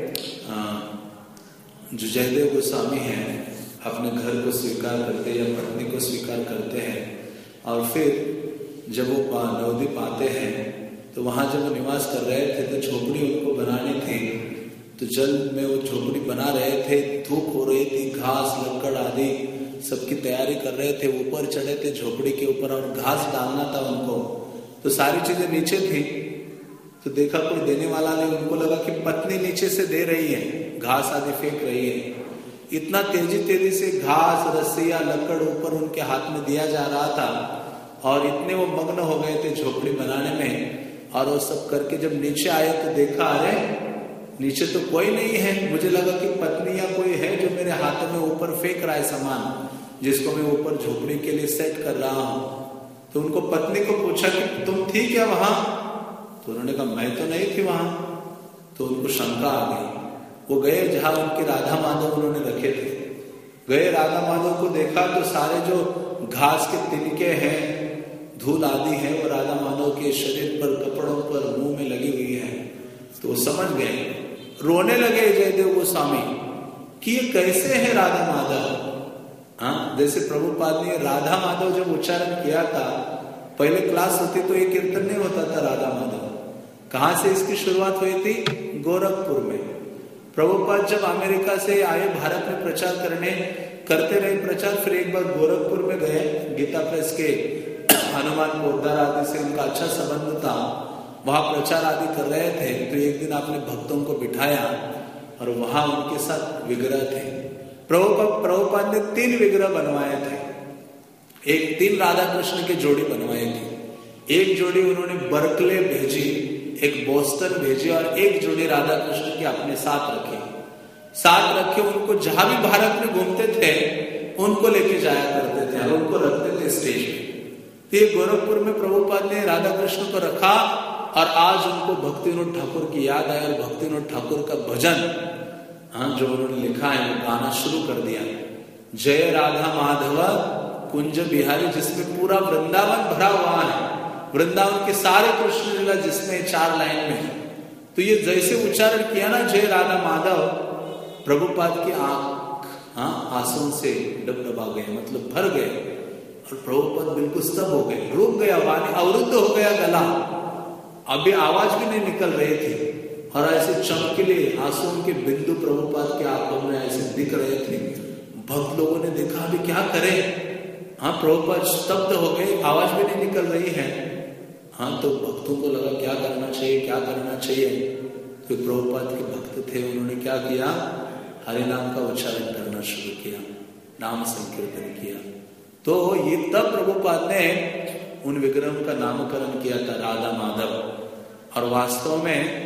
जो जयदेव गोस्वामी हैं अपने घर को स्वीकार करते या पत्नी को स्वीकार करते हैं, और फिर जब वो नवद्वीप आते हैं तो वहां जब वो निवास कर रहे थे तो झोपड़ी उनको बनानी थी। तो जल में वो झोपड़ी बना रहे थे, धूप हो रही थी, घास लकड़ आदि सबकी तैयारी कर रहे थे, ऊपर चढ़े थे झोपड़ी के ऊपर और घास डालना था उनको। तो सारी चीजें नीचे थी, तो देखा कोई देने वाला नहीं। उनको लगा कि पत्नी नीचे से दे रही है, घास आदि फेंक रही है। इतना तेजी से घास, रस्सियां, लकड़ ऊपर उनके हाथ में दिया जा रहा था और इतने वो मग्न हो गए थे झोपड़ी बनाने में। और वो सब करके जब नीचे आए तो देखा, अरे नीचे तो कोई नहीं है। मुझे लगा कि पत्नी या कोई है जो मेरे हाथों में ऊपर फेंक रहा है सामान, जिसको मैं ऊपर झोपड़ी के लिए सेट कर रहा हूं। तो उनको पत्नी को पूछा कि तुम थी क्या वहां? तो उन्होंने कहा मैं तो नहीं थी वहां। तो उनको शंका आ गई। वो गए जहां उनके राधा माधव उन्होंने रखे थे, गए राधा माधव को देखा तो सारे जो घास के तिनके हैं, धूल आदि है, वो राधा माधव के शरीर पर, कपड़ों पर, मुंह में लगी हुई है। तो वो समझ गए, रोने लगे जयदेव गोस्वामी कि ये कैसे है राधा माधव, हाँ, जैसे प्रभुपाद ने राधा माधव जब उच्चारण किया था, पहले क्लास होती तो ये कीर्तन नहीं होता था राधा माधव। कहां से इसकी शुरुआत हुई थी? गोरखपुर में। प्रभुपाद जब अमेरिका से आए, भारत में प्रचार करते रहे प्रचार, फिर एक बार गोरखपुर में गए। गीता प्रेस के हनुमान पोद्दार आदि से उनका अच्छा संबंध था, वहां प्रचार आदि कर रहे थे। तो एक दिन आपने भक्तों को बिठाया और वहां उनके साथ विग्रह थे। प्रभुपाद ने 3 विग्रह बनवाए थे। एक 3 राधा कृष्ण की जोड़ी बनवाई थी। एक जोड़ी उन्होंने बर्कले भेजी, एक बोस्टन भेजी और एक जोड़ी राधा कृष्ण की अपने साथ रखे। उनको जहां भी भारत में घूमते थे उनको लेके जाया करते थे और उनको रखते थे स्टेज पे। तो ये गोरखपुर में प्रभुपाद ने राधा कृष्ण को रखा और आज उनको भक्ति विनोद ठाकुर की याद आई और भक्ति विनोद ठाकुर का भजन, हाँ, जो उन्होंने लिखा है वो गाना शुरू कर दिया। जय राधा माधव कुंज बिहारी, जिसमें पूरा वृंदावन भरा हुआ है, वृंदावन के सारे कृष्ण लीला जिसमें 4 लाइन में है। तो ये जैसे उच्चारण किया ना जय राधा माधव, प्रभुपाद की आंख, हाँ, आंसुओं से डबडबा गए, मतलब भर गए और प्रभुपाद बिल्कुल स्तब्ध हो गए, रुक गया, वाणी अवरुद्ध हो गया गला, अभी आवाज भी नहीं निकल रही थी और ऐसे चमकीले आंसुओं के बिंदु प्रभुपाद के आंखों में ऐसे दिख रहे थे। भक्त लोगों ने देखा अभी क्या करें, हाँ, प्रभुपाद स्तब्ध हो गए, आवाज भी नहीं निकल रही है। हाँ, तो भक्तों को लगा क्या करना चाहिए। तो प्रभुपाद के भक्त थे, उन्होंने क्या किया, हरि नाम का उच्चारण करना शुरू किया, नाम संकीर्तन किया। तो ये तब प्रभुपाद ने उन विग्रहों का नामकरण किया था राधा माधव। और वास्तव में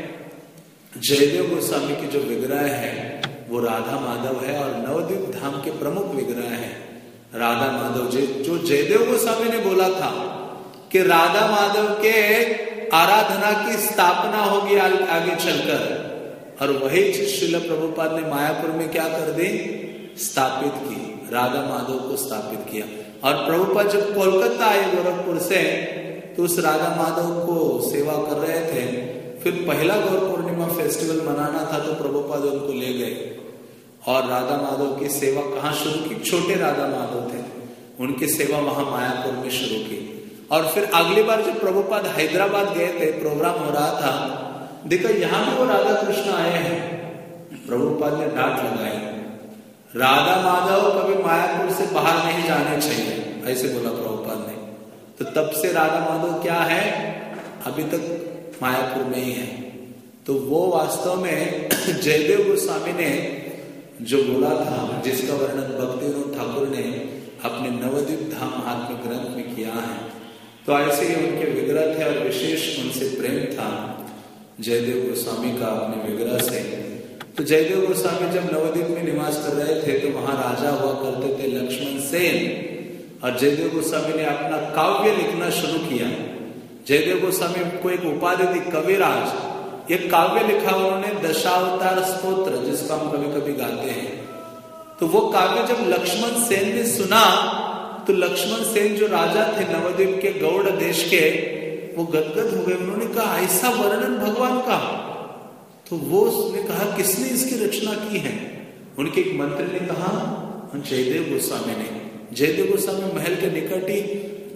जयदेव गोस्वामी की जो विग्रह है वो राधा माधव है और नवद्वीप धाम के प्रमुख विग्रह है राधा माधव। जो जयदेव गोस्वामी ने बोला था कि राधा माधव के आराधना की स्थापना होगी आगे चलकर, और वही श्रील प्रभुपाद ने मायापुर में क्या कर दी, स्थापित की, राधा माधव को स्थापित किया। और प्रभुपाद जब कोलकाता आए गोरखपुर से, तो उस राधा माधव को सेवा कर रहे थे। फिर पहला गौर पूर्णिमा फेस्टिवल मनाना था तो प्रभुपाद उनको ले गए और राधा माधव की सेवा कहाँ शुरू की, छोटे राधा माधव थे, उनकी सेवा वहां मायापुर में शुरू की। और फिर अगली बार जब प्रभुपाद हैदराबाद गए थे, प्रोग्राम हो रहा था, देखो यहां भी वो राधा कृष्ण आए हैं। प्रभुपाद ने डांट लगाई, राधा माधव कभी मायापुर से बाहर नहीं जाने चाहिए, ऐसे बोला प्रभुपाद ने। तो तब से राधा माधव क्या है, अभी तक मायापुर में ही है। तो वो वास्तव में जयदेव गोस्वामी ने जो बोला था, जिसका वर्णन भक्ति विनोद ठाकुर ने अपने नवद्वीप धाम महात्म्य ग्रंथ में किया है। तो ऐसे ही उनके विग्रह थे और विशेष उनसे प्रेम था जयदेव गोस्वामी का अपने विग्रह से। तो जयदेव गोस्वामी जब नवद्वीप में निवास कर रहे थे तो वहां राजा हुआ करते थे लक्ष्मण सेन, और जयदेव गोस्वामी ने अपना काव्य लिखना शुरू किया। जयदेव गोस्वामी को एक उपाधि थी कविराज। एक काव्य लिखा उन्होंने, दशावतार स्तोत्र, जिसको हम कभी कभी गाते हैं। तो वो काव्य जब लक्ष्मण सेन ने सुना तो लक्ष्मण सेन जो राजा थे नवद्वीप के गौड़ देश के, वो गदगद हो गए। उन्होंने कहा ऐसा वर्णन भगवान का। तो वो उसने कहा किसने इसकी रचना की है। उनके एक मंत्री ने कहा जयदेव गोस्वामी ने। जयदेव गोस्वामी महल के निकट ही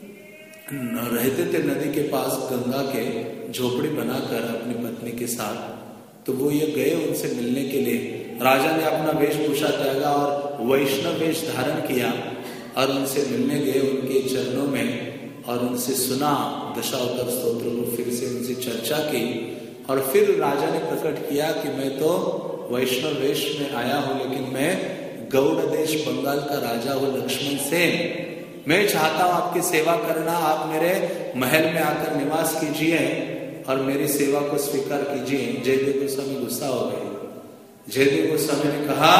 रहते थे, नदी के पास गंगा के, झोपड़ी बनाकर अपनी पत्नी के साथ। तो वो ये गए उनसे मिलने के लिए। राजा ने अपना वेशभूषा त्यागा और वैष्णव वेश धारण किया और उनसे मिलने गए उनके चरणों में और उनसे सुना दशावतार स्तोत्र को, फिर से उनसे चर्चा की। और फिर राजा ने प्रकट किया कि मैं तो वैष्णव वेश में आया हूं, लेकिन मैं गौड़ देश बंगाल का राजा हूं लक्ष्मण सेन। मैं चाहता हूं आपकी सेवा करना, आप मेरे महल में आकर निवास कीजिए और मेरी सेवा को स्वीकार कीजिए। जयदेव गोस्वामी गुस्सा हो गए। जयदेव गोस्वामी ने कहा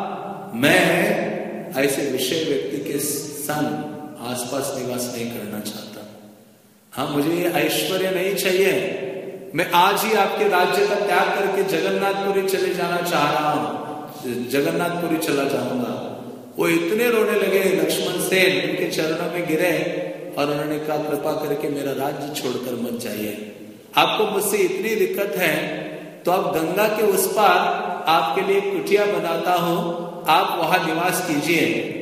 मैं ऐसे विषय व्यक्ति के संग आसपास निवास नहीं करना चाहता। हाँ, मुझे ये ऐश्वर्य नहीं चाहिए। मैं आज ही आपके राज्य का त्याग करके जगन्नाथपुरी चले जाना चाह रहा हूं, जगन्नाथपुरी चला जाऊंगा। वो इतने रोने लगे लक्ष्मण सेन, उनके चरणों में गिरे और उन्होंने कहा कृपा करके मेरा राज्य छोड़कर मत जाइए। आपको मुझसे इतनी दिक्कत है तो आप गंगा के उस पार आपके लिए कुटिया बनाता हूं, आप वहां निवास कीजिए।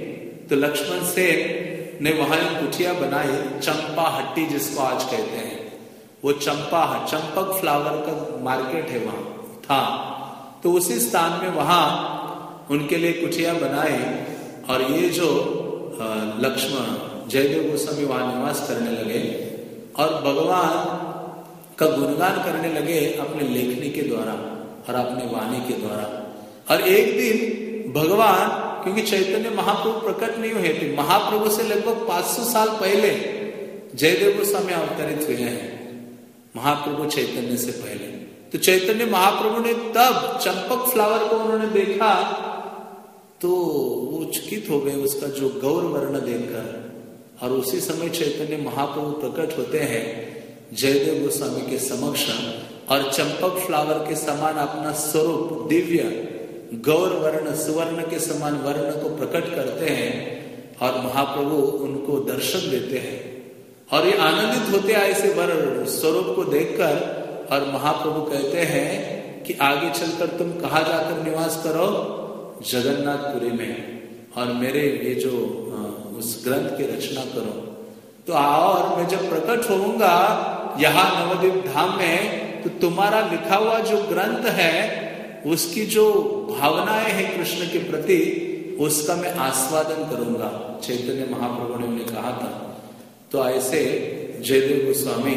तो लक्ष्मण सेन ने वहां एक कुटिया बनाई, चंपा हट्टी जिसको आज कहते हैं। वो चंपक फ्लावर का मार्केट है वहां था। तो उसी स्थान में वहां उनके लिए कुटिया बनाई और ये जो लक्ष्मण जयदेव गोस्वामी वहां निवास करने लगे और भगवान का गुणगान करने लगे अपने लेखनी के द्वारा और अपने वाणी के द्वारा। और एक दिन भगवान, क्योंकि चैतन्य महाप्रभु प्रकट नहीं हुए थे, महाप्रभु से लगभग 500 साल पहले जयदेव गोस्वामी अवतरित हुए हैं, महाप्रभु चैतन्य से पहले। तो चैतन्य महाप्रभु ने तब चंपक फ्लावर को उन्होंने देखा तो वो चकित हो गए उसका जो गौर वर्ण देखकर। और उसी समय चैतन्य महाप्रभु प्रकट होते हैं जयदेव गोस्वामी के समक्ष और चंपक फ्लावर के समान अपना स्वरूप दिव्य गौर वर्ण सुवर्ण के समान वर्ण को प्रकट करते हैं और महाप्रभु उनको दर्शन देते हैं और ये आनंदित होते हैं ऐसे वर्ण स्वरूप को देखकर। और महाप्रभु कहते हैं कि आगे चलकर तुम कहाँ जाकर निवास करो, जगन्नाथपुरी में, और मेरे ये जो उस ग्रंथ की रचना करो। तो और मैं जब प्रकट होऊंगा यहाँ नवद्वीप धाम में, तो तुम्हारा लिखा हुआ जो ग्रंथ है उसकी जो भावनाएं हैं कृष्ण के प्रति, उसका मैं आस्वादन करूंगा, चैतन्य महाप्रभु ने उन्हें कहा था। तो ऐसे जयदेव गोस्वामी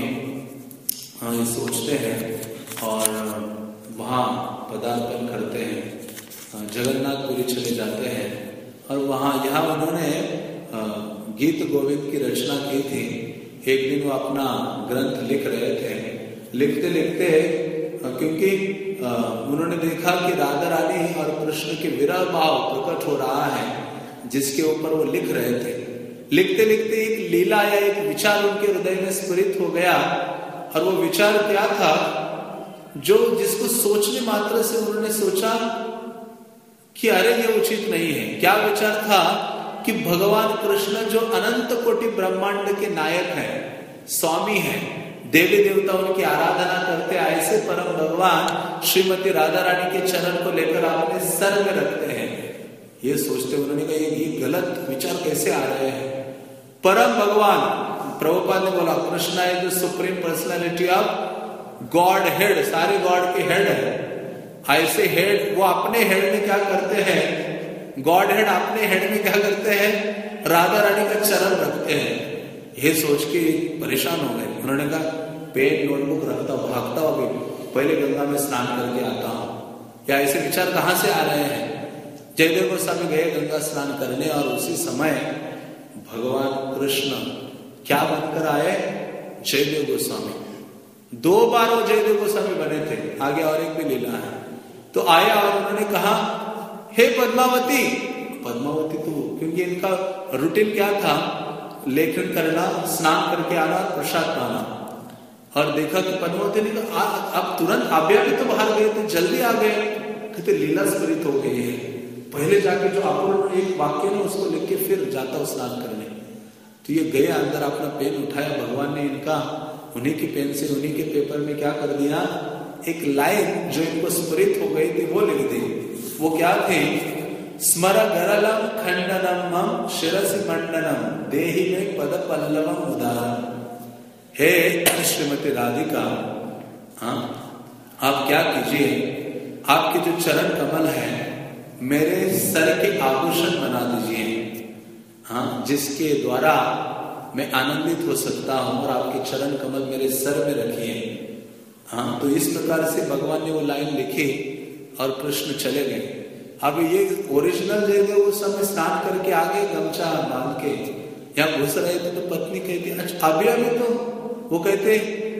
ये सोचते हैं और वहाँ पदार्पण करते हैं, जगन्नाथपुरी चले जाते हैं और वहाँ यहाँ उन्होंने गीत गोविंद की रचना की थी। एक दिन वो अपना ग्रंथ लिख रहे थे, लिखते लिखते क्योंकि उन्होंने देखा कि राधा रानी और कृष्ण के विरह भाव प्रकट हो रहा है जिसके ऊपर वो लिख रहे थे। लिखते लिखते एक लीला या एक विचार उनके हृदय में स्फुरित हो गया और वो विचार क्या था, जो जिसको सोचने मात्र से उन्होंने सोचा कि अरे ये उचित नहीं है। क्या विचार था कि भगवान कृष्ण जो अनंत कोटि ब्रह्मांड के नायक हैं, स्वामी हैं, देवी देवता उनकी आराधना करते, ऐसे परम भगवान श्रीमती राधा रानी के चरण को लेकर अपने सर में रखते हैं। ये सोचते उन्होंने कहा ये गलत विचार कैसे आ रहे हैं। परम भगवान, प्रभुपाद ने बोला Krishna is the supreme personality of godhead, सारे गॉड के हेड है। ऐसे हेड वो अपने हेड में क्या करते हैं, गॉड हेड अपने हेड में क्या करते हैं, राधा रानी का चरण रखते हैं। ये सोच के परेशान हो गए। उन्होंने कहा पेन नोटबुक रखता हूं, भागता हूं, अभी पहले गंगा में स्नान करके आता हूं। या ऐसे विचार कहां से आ रहे हैं। जयदेव गोस्वामी गए गंगा स्नान करने और उसी समय भगवान कृष्ण क्या बनकर आए, जयदेव गोस्वामी। 2 बार वो जयदेव गोस्वामी बने थे, आगे और एक भी लीला है। तो आया और उन्होंने कहा हे पद्मावती, पद्मावती तो क्योंकि इनका रूटीन क्या था, लेखन करना, स्नान करके आना, प्रसाद पाना। और देखा कि पद्मावती ने कहा अब तुरंत आभ्या भी तो बाहर गए थे, जल्दी आ गए। कहते लीला स्फुरित हो गई है, पहले जाके जो आप एक वाक्य ने उसको लिख के फिर जाता हूं स्नान करने। तो ये गए अंदर, अपना पेन उठाया, भगवान ने इनका उन्हीं की पेन से उन्हीं के पेपर में क्या कर दिया, एक लाइन जो इनको स्फुरित हो गई थी वो लिख दी। वो क्या थे, स्मर गरलम खंडनम मम शिरसि मंडनम देहि में पद पल्लवम उदारम। हे श्रीमती राधिका, हाँ आप क्या कीजिए, आपके जो चरण कमल है मेरे सर के आभूषण बना दीजिए, हाँ जिसके द्वारा मैं आनंदित हो सकता हूं, और आपके चरण कमल मेरे सर में रखिए। हाँ तो इस प्रकार से भगवान ने वो लाइन लिखी और कृष्ण चले गए। अब ये ओरिजिनल जयदेव उस समय स्नान करके आ गए गमछा बांध के, यहाँ घुस रहे थे। तो पत्नी कहती अच्छा अभी तो वो कहते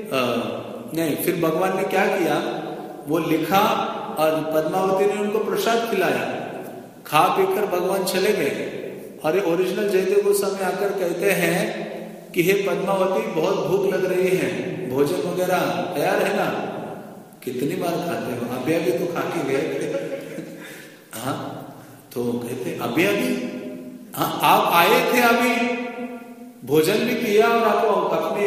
नहीं। फिर भगवान ने क्या किया, वो लिखा और पद्मावती ने उनको प्रसाद खिलाया, खा पीकर भगवान चले गए। और ये ओरिजिनल जयदेव गोस्वामी आकर कहते हैं कि हे पद्मावती बहुत भूख लग रही है, भोजन वगैरह तैयार है ना। कितनी बार खाते हो, अभी अभी तो खा के गए थे। हाँ तो कहते अभी हाँ आप आए थे, अभी भोजन भी किया और आप अपने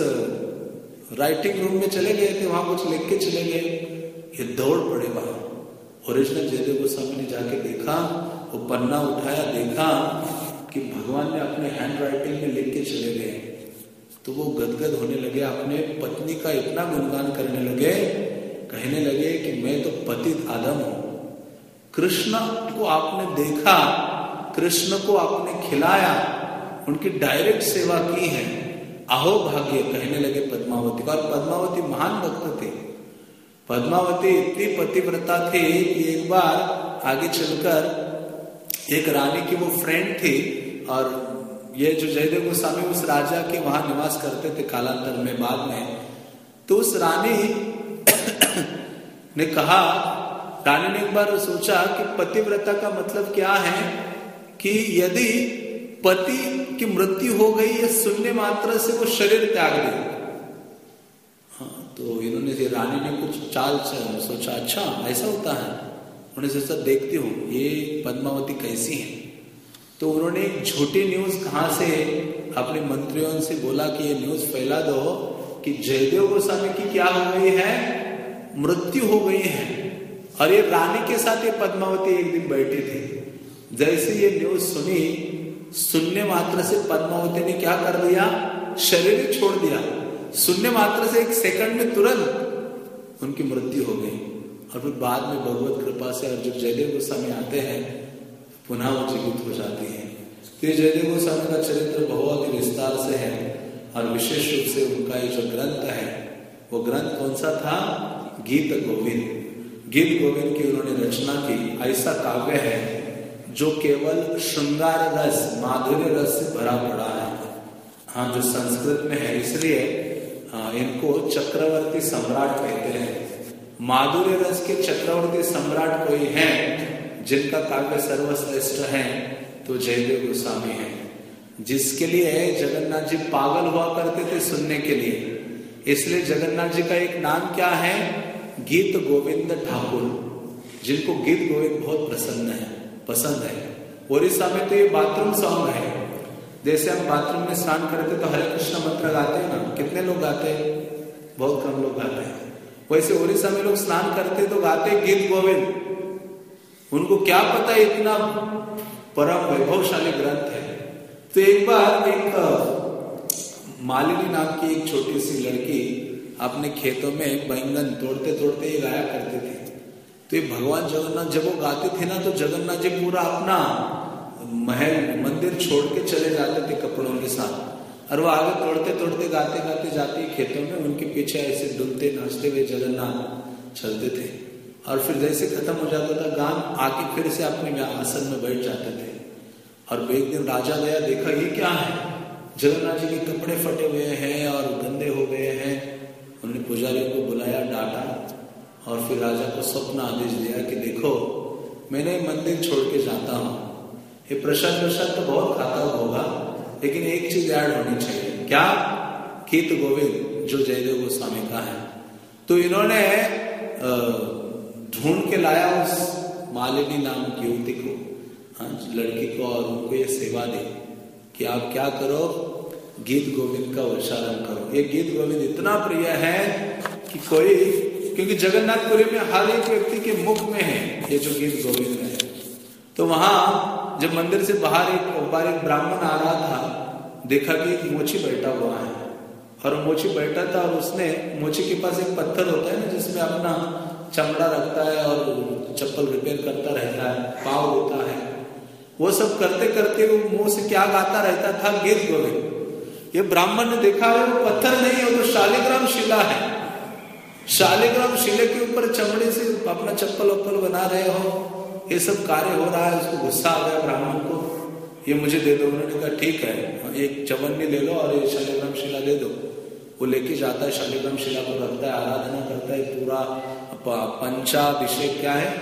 उस राइटिंग रूम में चले गए थे, वहां कुछ लिख के चले गए। ये दौड़ पड़े वहां। ओरिजिनल जयदेव गोस्वामी ने जाके देखा, वो पन्ना उठाया, देखा कि भगवान ने अपने हैंड राइटिंग में लिख के चले गए, तो वो गदगद होने लगे, अपने पत्नी का इतना गुणगान करने लगे, कहने लगे कि मैं तो पतित आदम हूं, कृष्ण को आपने देखा, कृष्ण को आपने खिलाया, उनकी डायरेक्ट सेवा की है, अहो भाग्य, कहने लगे पद्मावती का। और पद्मावती महान भक्त थे। पद्मावती इतनी पतिव्रता थी कि एक बार आगे चलकर एक रानी की वो फ्रेंड थी, और ये जो जयदेव गोस्वामी उस राजा के वहां निवास करते थे कालांतर में, बाद में, तो उस रानी ने कहा, रानी ने एक बार सोचा कि पतिव्रता का मतलब क्या है, कि यदि पति की मृत्यु हो गई या शून्य मात्रा से वो शरीर त्याग दे। हाँ, तो इन्होंने, रानी ने कुछ चाल सोचा, अच्छा ऐसा होता है, उन्होंने सोचा देखती हूँ ये पद्मावती कैसी है। तो उन्होंने एक झूठी न्यूज कहाँ से अपने मंत्रियों से बोला कि ये न्यूज फैला दो कि जयदेव गोस्वामी की क्या हो गई है, मृत्यु हो गई है। और ये रानी के साथ ये पद्मावती एक दिन बैठी थी। जैसे ये न्यूज सुनी, शून्य मात्र से पद्मावती ने क्या कर दिया, शरीर छोड़ दिया। शून्य मात्र से एक सेकंड में तुरंत उनकी मृत्यु हो गई। और फिर बाद में भगवत कृपा से, और जब जयदेव गोस्वामी आते हैं पुनः वो जीवित हो जाती है। तो ये जयदेव गोस्वामी का चरित्र बहुत ही विस्तार से है, और विशेष रूप से उनका ये जो ग्रंथ है, वो ग्रंथ कौन सा था, गीत गोविंद। गीत गोविंद की उन्होंने रचना की। ऐसा काव्य है जो केवल श्रृंगार रस, माधुर्य रस से भरा पड़ा है। हाँ, जो संस्कृत में है, इसलिए इनको चक्रवर्ती सम्राट कहते हैं। माधुर्य रस के चक्रवर्ती सम्राट कोई है जिनका काव्य सर्वश्रेष्ठ है, तो जयदेव गोस्वामी है, जिसके लिए जगन्नाथ जी पागल हुआ करते थे सुनने के लिए। इसलिए जगन्नाथ जी का एक नाम क्या है, गीत गोविंद ठाकुर, जिनको गीत गोविंद बहुत पसंद है। ओडिशा में तो ये बाथरूम सॉन्ग है। जैसे हम बाथरूम में स्नान करते तो हरे कृष्ण मंत्र गाते हैं ना, कितने लोग गाते हैं, बहुत कम लोग गाते हैं। वैसे ओडिशा में लोग स्नान करते तो गाते गीत गोविंद। उनको क्या पता इतना परम वैभवशाली ग्रंथ है। तो एक बार एक मालिनी नाम की एक छोटी सी लड़की अपने खेतों में बैंगन तोड़ते तोड़ते ही गाया करती थी। तो ये भगवान जगन्नाथ जब वो गाते थे ना, तो जगन्नाथ जी पूरा अपना महल मंदिर छोड़ के चले जाते थे कपड़ों के साथ, और वो आगे तोड़ते तोड़ते गाते गाते जाते खेतों में, उनके पीछे ऐसे डुलते नाचते हुए जगन्नाथ चलते थे। और फिर जैसे खत्म हो जाता था गान, आके फिर से अपने आसन में बैठ जाते थे। और एक दिन राजा गया, देखा ये क्या है, जगन्नाथ जी के कपड़े फटे हुए हैं और गंदे हो गए हैं। उन्होंने पुजारियों को बुलाया, डांटा, और फिर राजा को स्वप्न आदेश दिया कि देखो मैंने मंदिर छोड़ के जाता हूँ, ये प्रसाद तो बहुत खाता होगा, लेकिन एक चीज ऐड होनी चाहिए, क्या, गीत गोविंद जो जयदेव गोस्वामी का है। तो इन्होंने ढूंढ के लाया उस मालिनी नाम की युवती को, लड़की को, और उनको ये सेवा दी कि आप क्या करो, गीत गोविंद का उच्चारण करो। ये गीत गोविंद इतना प्रिय है कि कोई, क्योंकि जगन्नाथपुरी में हर एक व्यक्ति के मुख में है ये जो गीत गोविंद है। तो वहां जब मंदिर से बाहर एक ब्राह्मण आ रहा था, देखा कि एक मोची बैठा हुआ है, और मोची बैठा था, और उसने, मोची के पास एक पत्थर होता है ना जिसमें अपना चमड़ा रखता है और चप्पल रिपेयर करता रहता है, पाव होता है, वो सब करते करते वो मुंह से क्या गाता रहता था, गीत गोविंद। ये ब्राह्मण ने देखा है वो पत्थर नहीं है, वो तो शालिग्राम शिला है। शालिग्राम शिले के ऊपर चमड़े से अपना चप्पल वप्पल बना रहे हो, ये सब कार्य हो रहा है। उसको गुस्सा आ गया ब्राह्मण को, ये मुझे दे दो। उन्होंने कहा ठीक है, एक चवन्नी ले लो और ये शालिग्राम शिला दे दो। वो लेके जाता है, शालिग्राम शिला को रखता है, आराधना करता है, पूरा पंचाभिषेक, क्या है,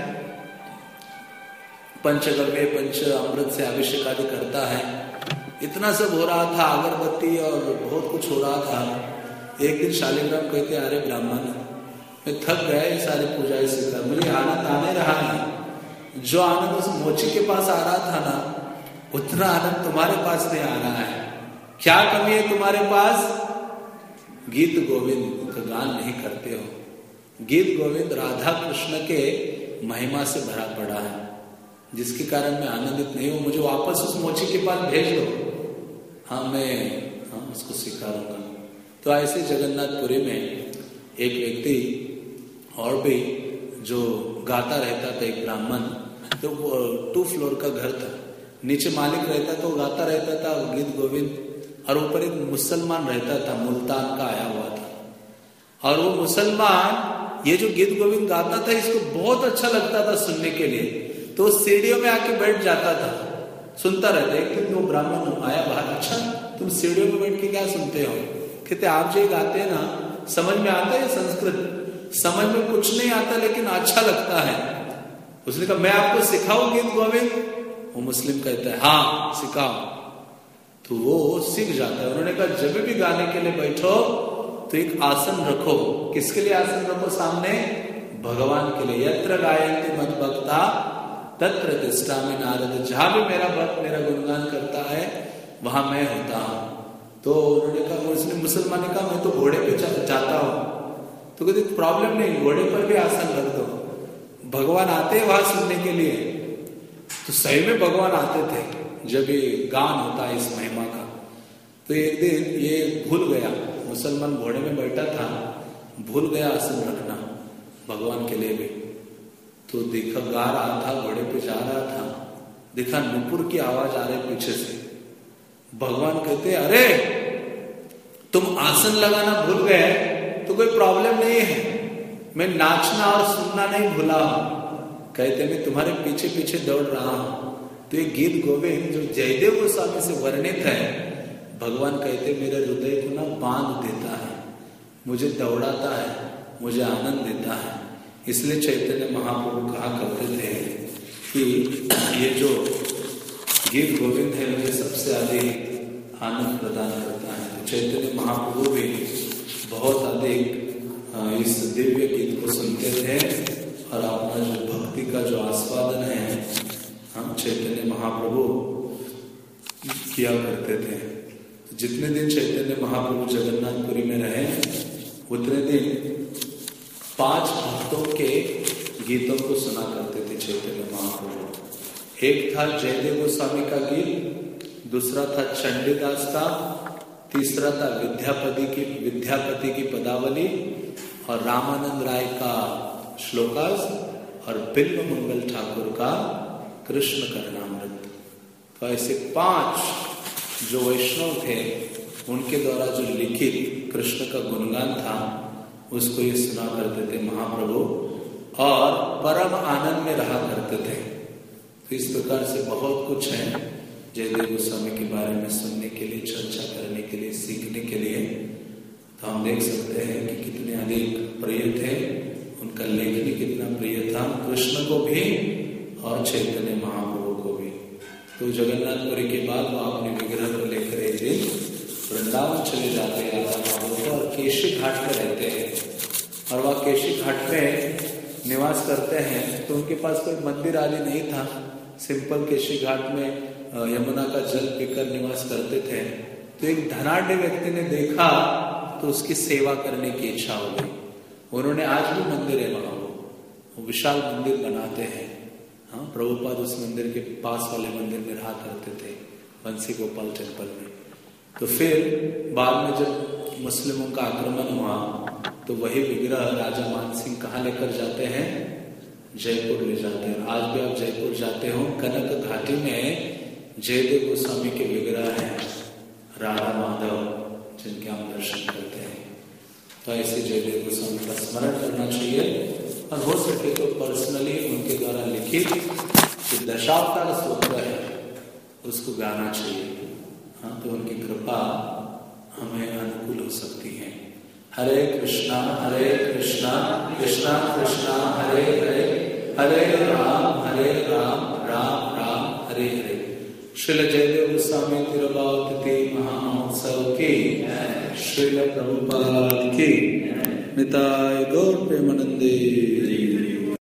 पंचगव्य पंच अमृत से अभिषेक आदि करता है। इतना सब हो रहा था, अगरबत्ती और बहुत कुछ हो रहा था। एक दिन शालिग्राम कहते, अरे ब्राह्मण, मैं थक गया ये सारी पूजा इसी कर, मुझे आनंद आने रहा नहीं। जो आनंद उस मोची के पास आ रहा था ना, उतना आनंद तुम्हारे पास नहीं आ रहा है। क्या कमी है तुम्हारे पास, गीत गोविंद का गान नहीं करते हो। गीत गोविंद राधा कृष्ण के महिमा से भरा पड़ा है। जिसके कारण मैं आनंदित नहीं हूं, मुझे वापस उस मोची के पास भेज दो, मैं उसको स्वीकारूंगा। तो ऐसे जगन्नाथपुरी में एक व्यक्ति और भी जो गाता रहता था, एक ब्राह्मण, तो 2 फ्लोर का घर था, नीचे मालिक रहता तो गाता रहता था गीत गोविंद, और ऊपर एक मुसलमान रहता था, मुल्तान का आया हुआ था, और वो मुसलमान ये जो गीत गोविंद गाता था इसको बहुत अच्छा लगता था सुनने के लिए, तो सीढ़ियों में आके बैठ जाता था, सुनता रहता। एक दिन वो ब्राह्मण आया बाहर, अच्छा तुम सीढ़ियों में बैठ के क्या सुनते हो? कहते आप जो गाते हैं ना, समझ में आता है संस्कृत? समझ में कुछ नहीं आता लेकिन अच्छा लगता है। उसने कहा मैं आपको सिखाऊं गीत गोविंद? वो मुस्लिम कहता है हाँ सिखाओ। तो वो सीख जाता है। उन्होंने कहा जब भी गाने के लिए बैठो तो एक आसन रखो। किसके लिए आसन रखो? सामने भगवान के लिए। यत्र गायन्ति मद भक्ता तत्र तिष्ठामि नारद। जहां भी मेरा भक्त मेरा गुणगान करता है वहां मैं होता हूं। तो उन्होंने कहा, उसने मुसलमान ने कहा मैं तो घोड़े पे जाता हूं। तो कहते प्रॉब्लम नहीं, घोड़े पर भी आसन रख दो, भगवान आते हैं वहां सुनने के लिए। तो सही में भगवान आते थे जब ये गान होता है इस महिमा का। तो एक दिन ये भूल गया, मुसलमान घोड़े में बैठा था, भूल गया आसन रखना भगवान के लिए भी। तो देखा गा रहा था, घोड़े पे जा रहा था, देखा नुपुर की आवाज आ रही पीछे से। भगवान कहते अरे तुम आसन लगाना भूल गए तो कोई प्रॉब्लम नहीं है, मैं नाचना और सुनना नहीं भूला हूं। कहते मैं तुम्हारे पीछे पीछे दौड़ रहा हूं। तो ये गीत गोविंद जो जयदेव गोस्वामी से वर्णित है, भगवान कहते मेरे हृदय को ना बांध देता है, मुझे दौड़ाता है, मुझे आनंद देता है। इसलिए चैतन्य महाप्रभु कहा करते थे कि ये जो गीत गोविंद है मुझे सबसे अधिक आनंद प्रदान करता है। तो चैतन्य महाप्रभु भी बहुत अधिक इस दिव्य गीत को सुनते थे और अपना जो भक्ति का जो आस्वादन है हम चैतन्य महाप्रभु किया करते थे। जितने दिन चैतन्य महाप्रभु जगन्नाथपुरी में रहे उतने दिन 5 भक्तों के गीतों को सुना करते थे चैतन्य महाप्रभु। एक था जयदेव गोस्वामी का गीत, दूसरा था चंडीदास का, तीसरा था विद्यापति की पदावली और रामानंद राय का श्लोकास और बिल्व मंगल ठाकुर का कृष्ण करणामृत। तो ऐसे 5 जो वैष्णव थे उनके द्वारा जो लिखित कृष्ण का गुणगान था उसको ये सुना करते थे महाप्रभु और परम आनंद में रहा करते थे। तो इस प्रकार से बहुत कुछ है जयदेव गोस्वामी के बारे में सुनने के लिए, चर्चा करने के लिए, सीखने के लिए। तो हम देख सकते हैं कि कितने अधिक प्रिय थे, उनका लेखनी कितना प्रिय था कृष्ण को भी और चैतन्य महाप्रभु को भी। तो जगन्नाथपुरी के बाद वो अपने विग्रह को लेकर एक दिन वृंदावन चले जाते हैं और केशी घाट पे रहते हैं। और वह केशी घाट पे निवास करते हैं। तो उनके पास कोई मंदिर आदि नहीं था, सिंपल केशी घाट में यमुना का जल पीकर निवास करते थे। तो एक धनाढ्य व्यक्ति ने देखा तो उसकी सेवा करने की इच्छा हो गई। उन्होंने, आज भी मंदिर है वहां, वो विशाल मंदिर बनाते हैं। हाँ, प्रभुपाद उस मंदिर के पास वाले मंदिर में रहा करते थे, बंसी गोपाल टेम्पल में। तो फिर बाद में जब मुस्लिमों का आक्रमण हुआ तो वही विग्रह राजा मान सिंह कहाँ लेकर जाते हैं? जयपुर ले जाते हैं। आज भी आप जयपुर जाते हो, कनक घाटी में जयदेव गोस्वामी के विग्रह हैं, राधा माधव, जिनके हम दर्शन करते हैं। तो ऐसे जयदेव गोस्वामी का स्मरण करना चाहिए और हो सके तो पर्सनली उनके द्वारा लिखित जो दशावतार स्तोत्र है उसको गाना चाहिए। हाँ, तो उनकी कृपा हमें अनुकूल हो सकती है। हरे कृष्णा कृष्णा कृष्णा हरे हरे, हरे राम राम राम हरे हरे। श्रील जयदेव गोस्वामी तिरुभाव महामहोत्सव की, श्रील प्रभुपाद की, निताय गौर प्रेमानंदे।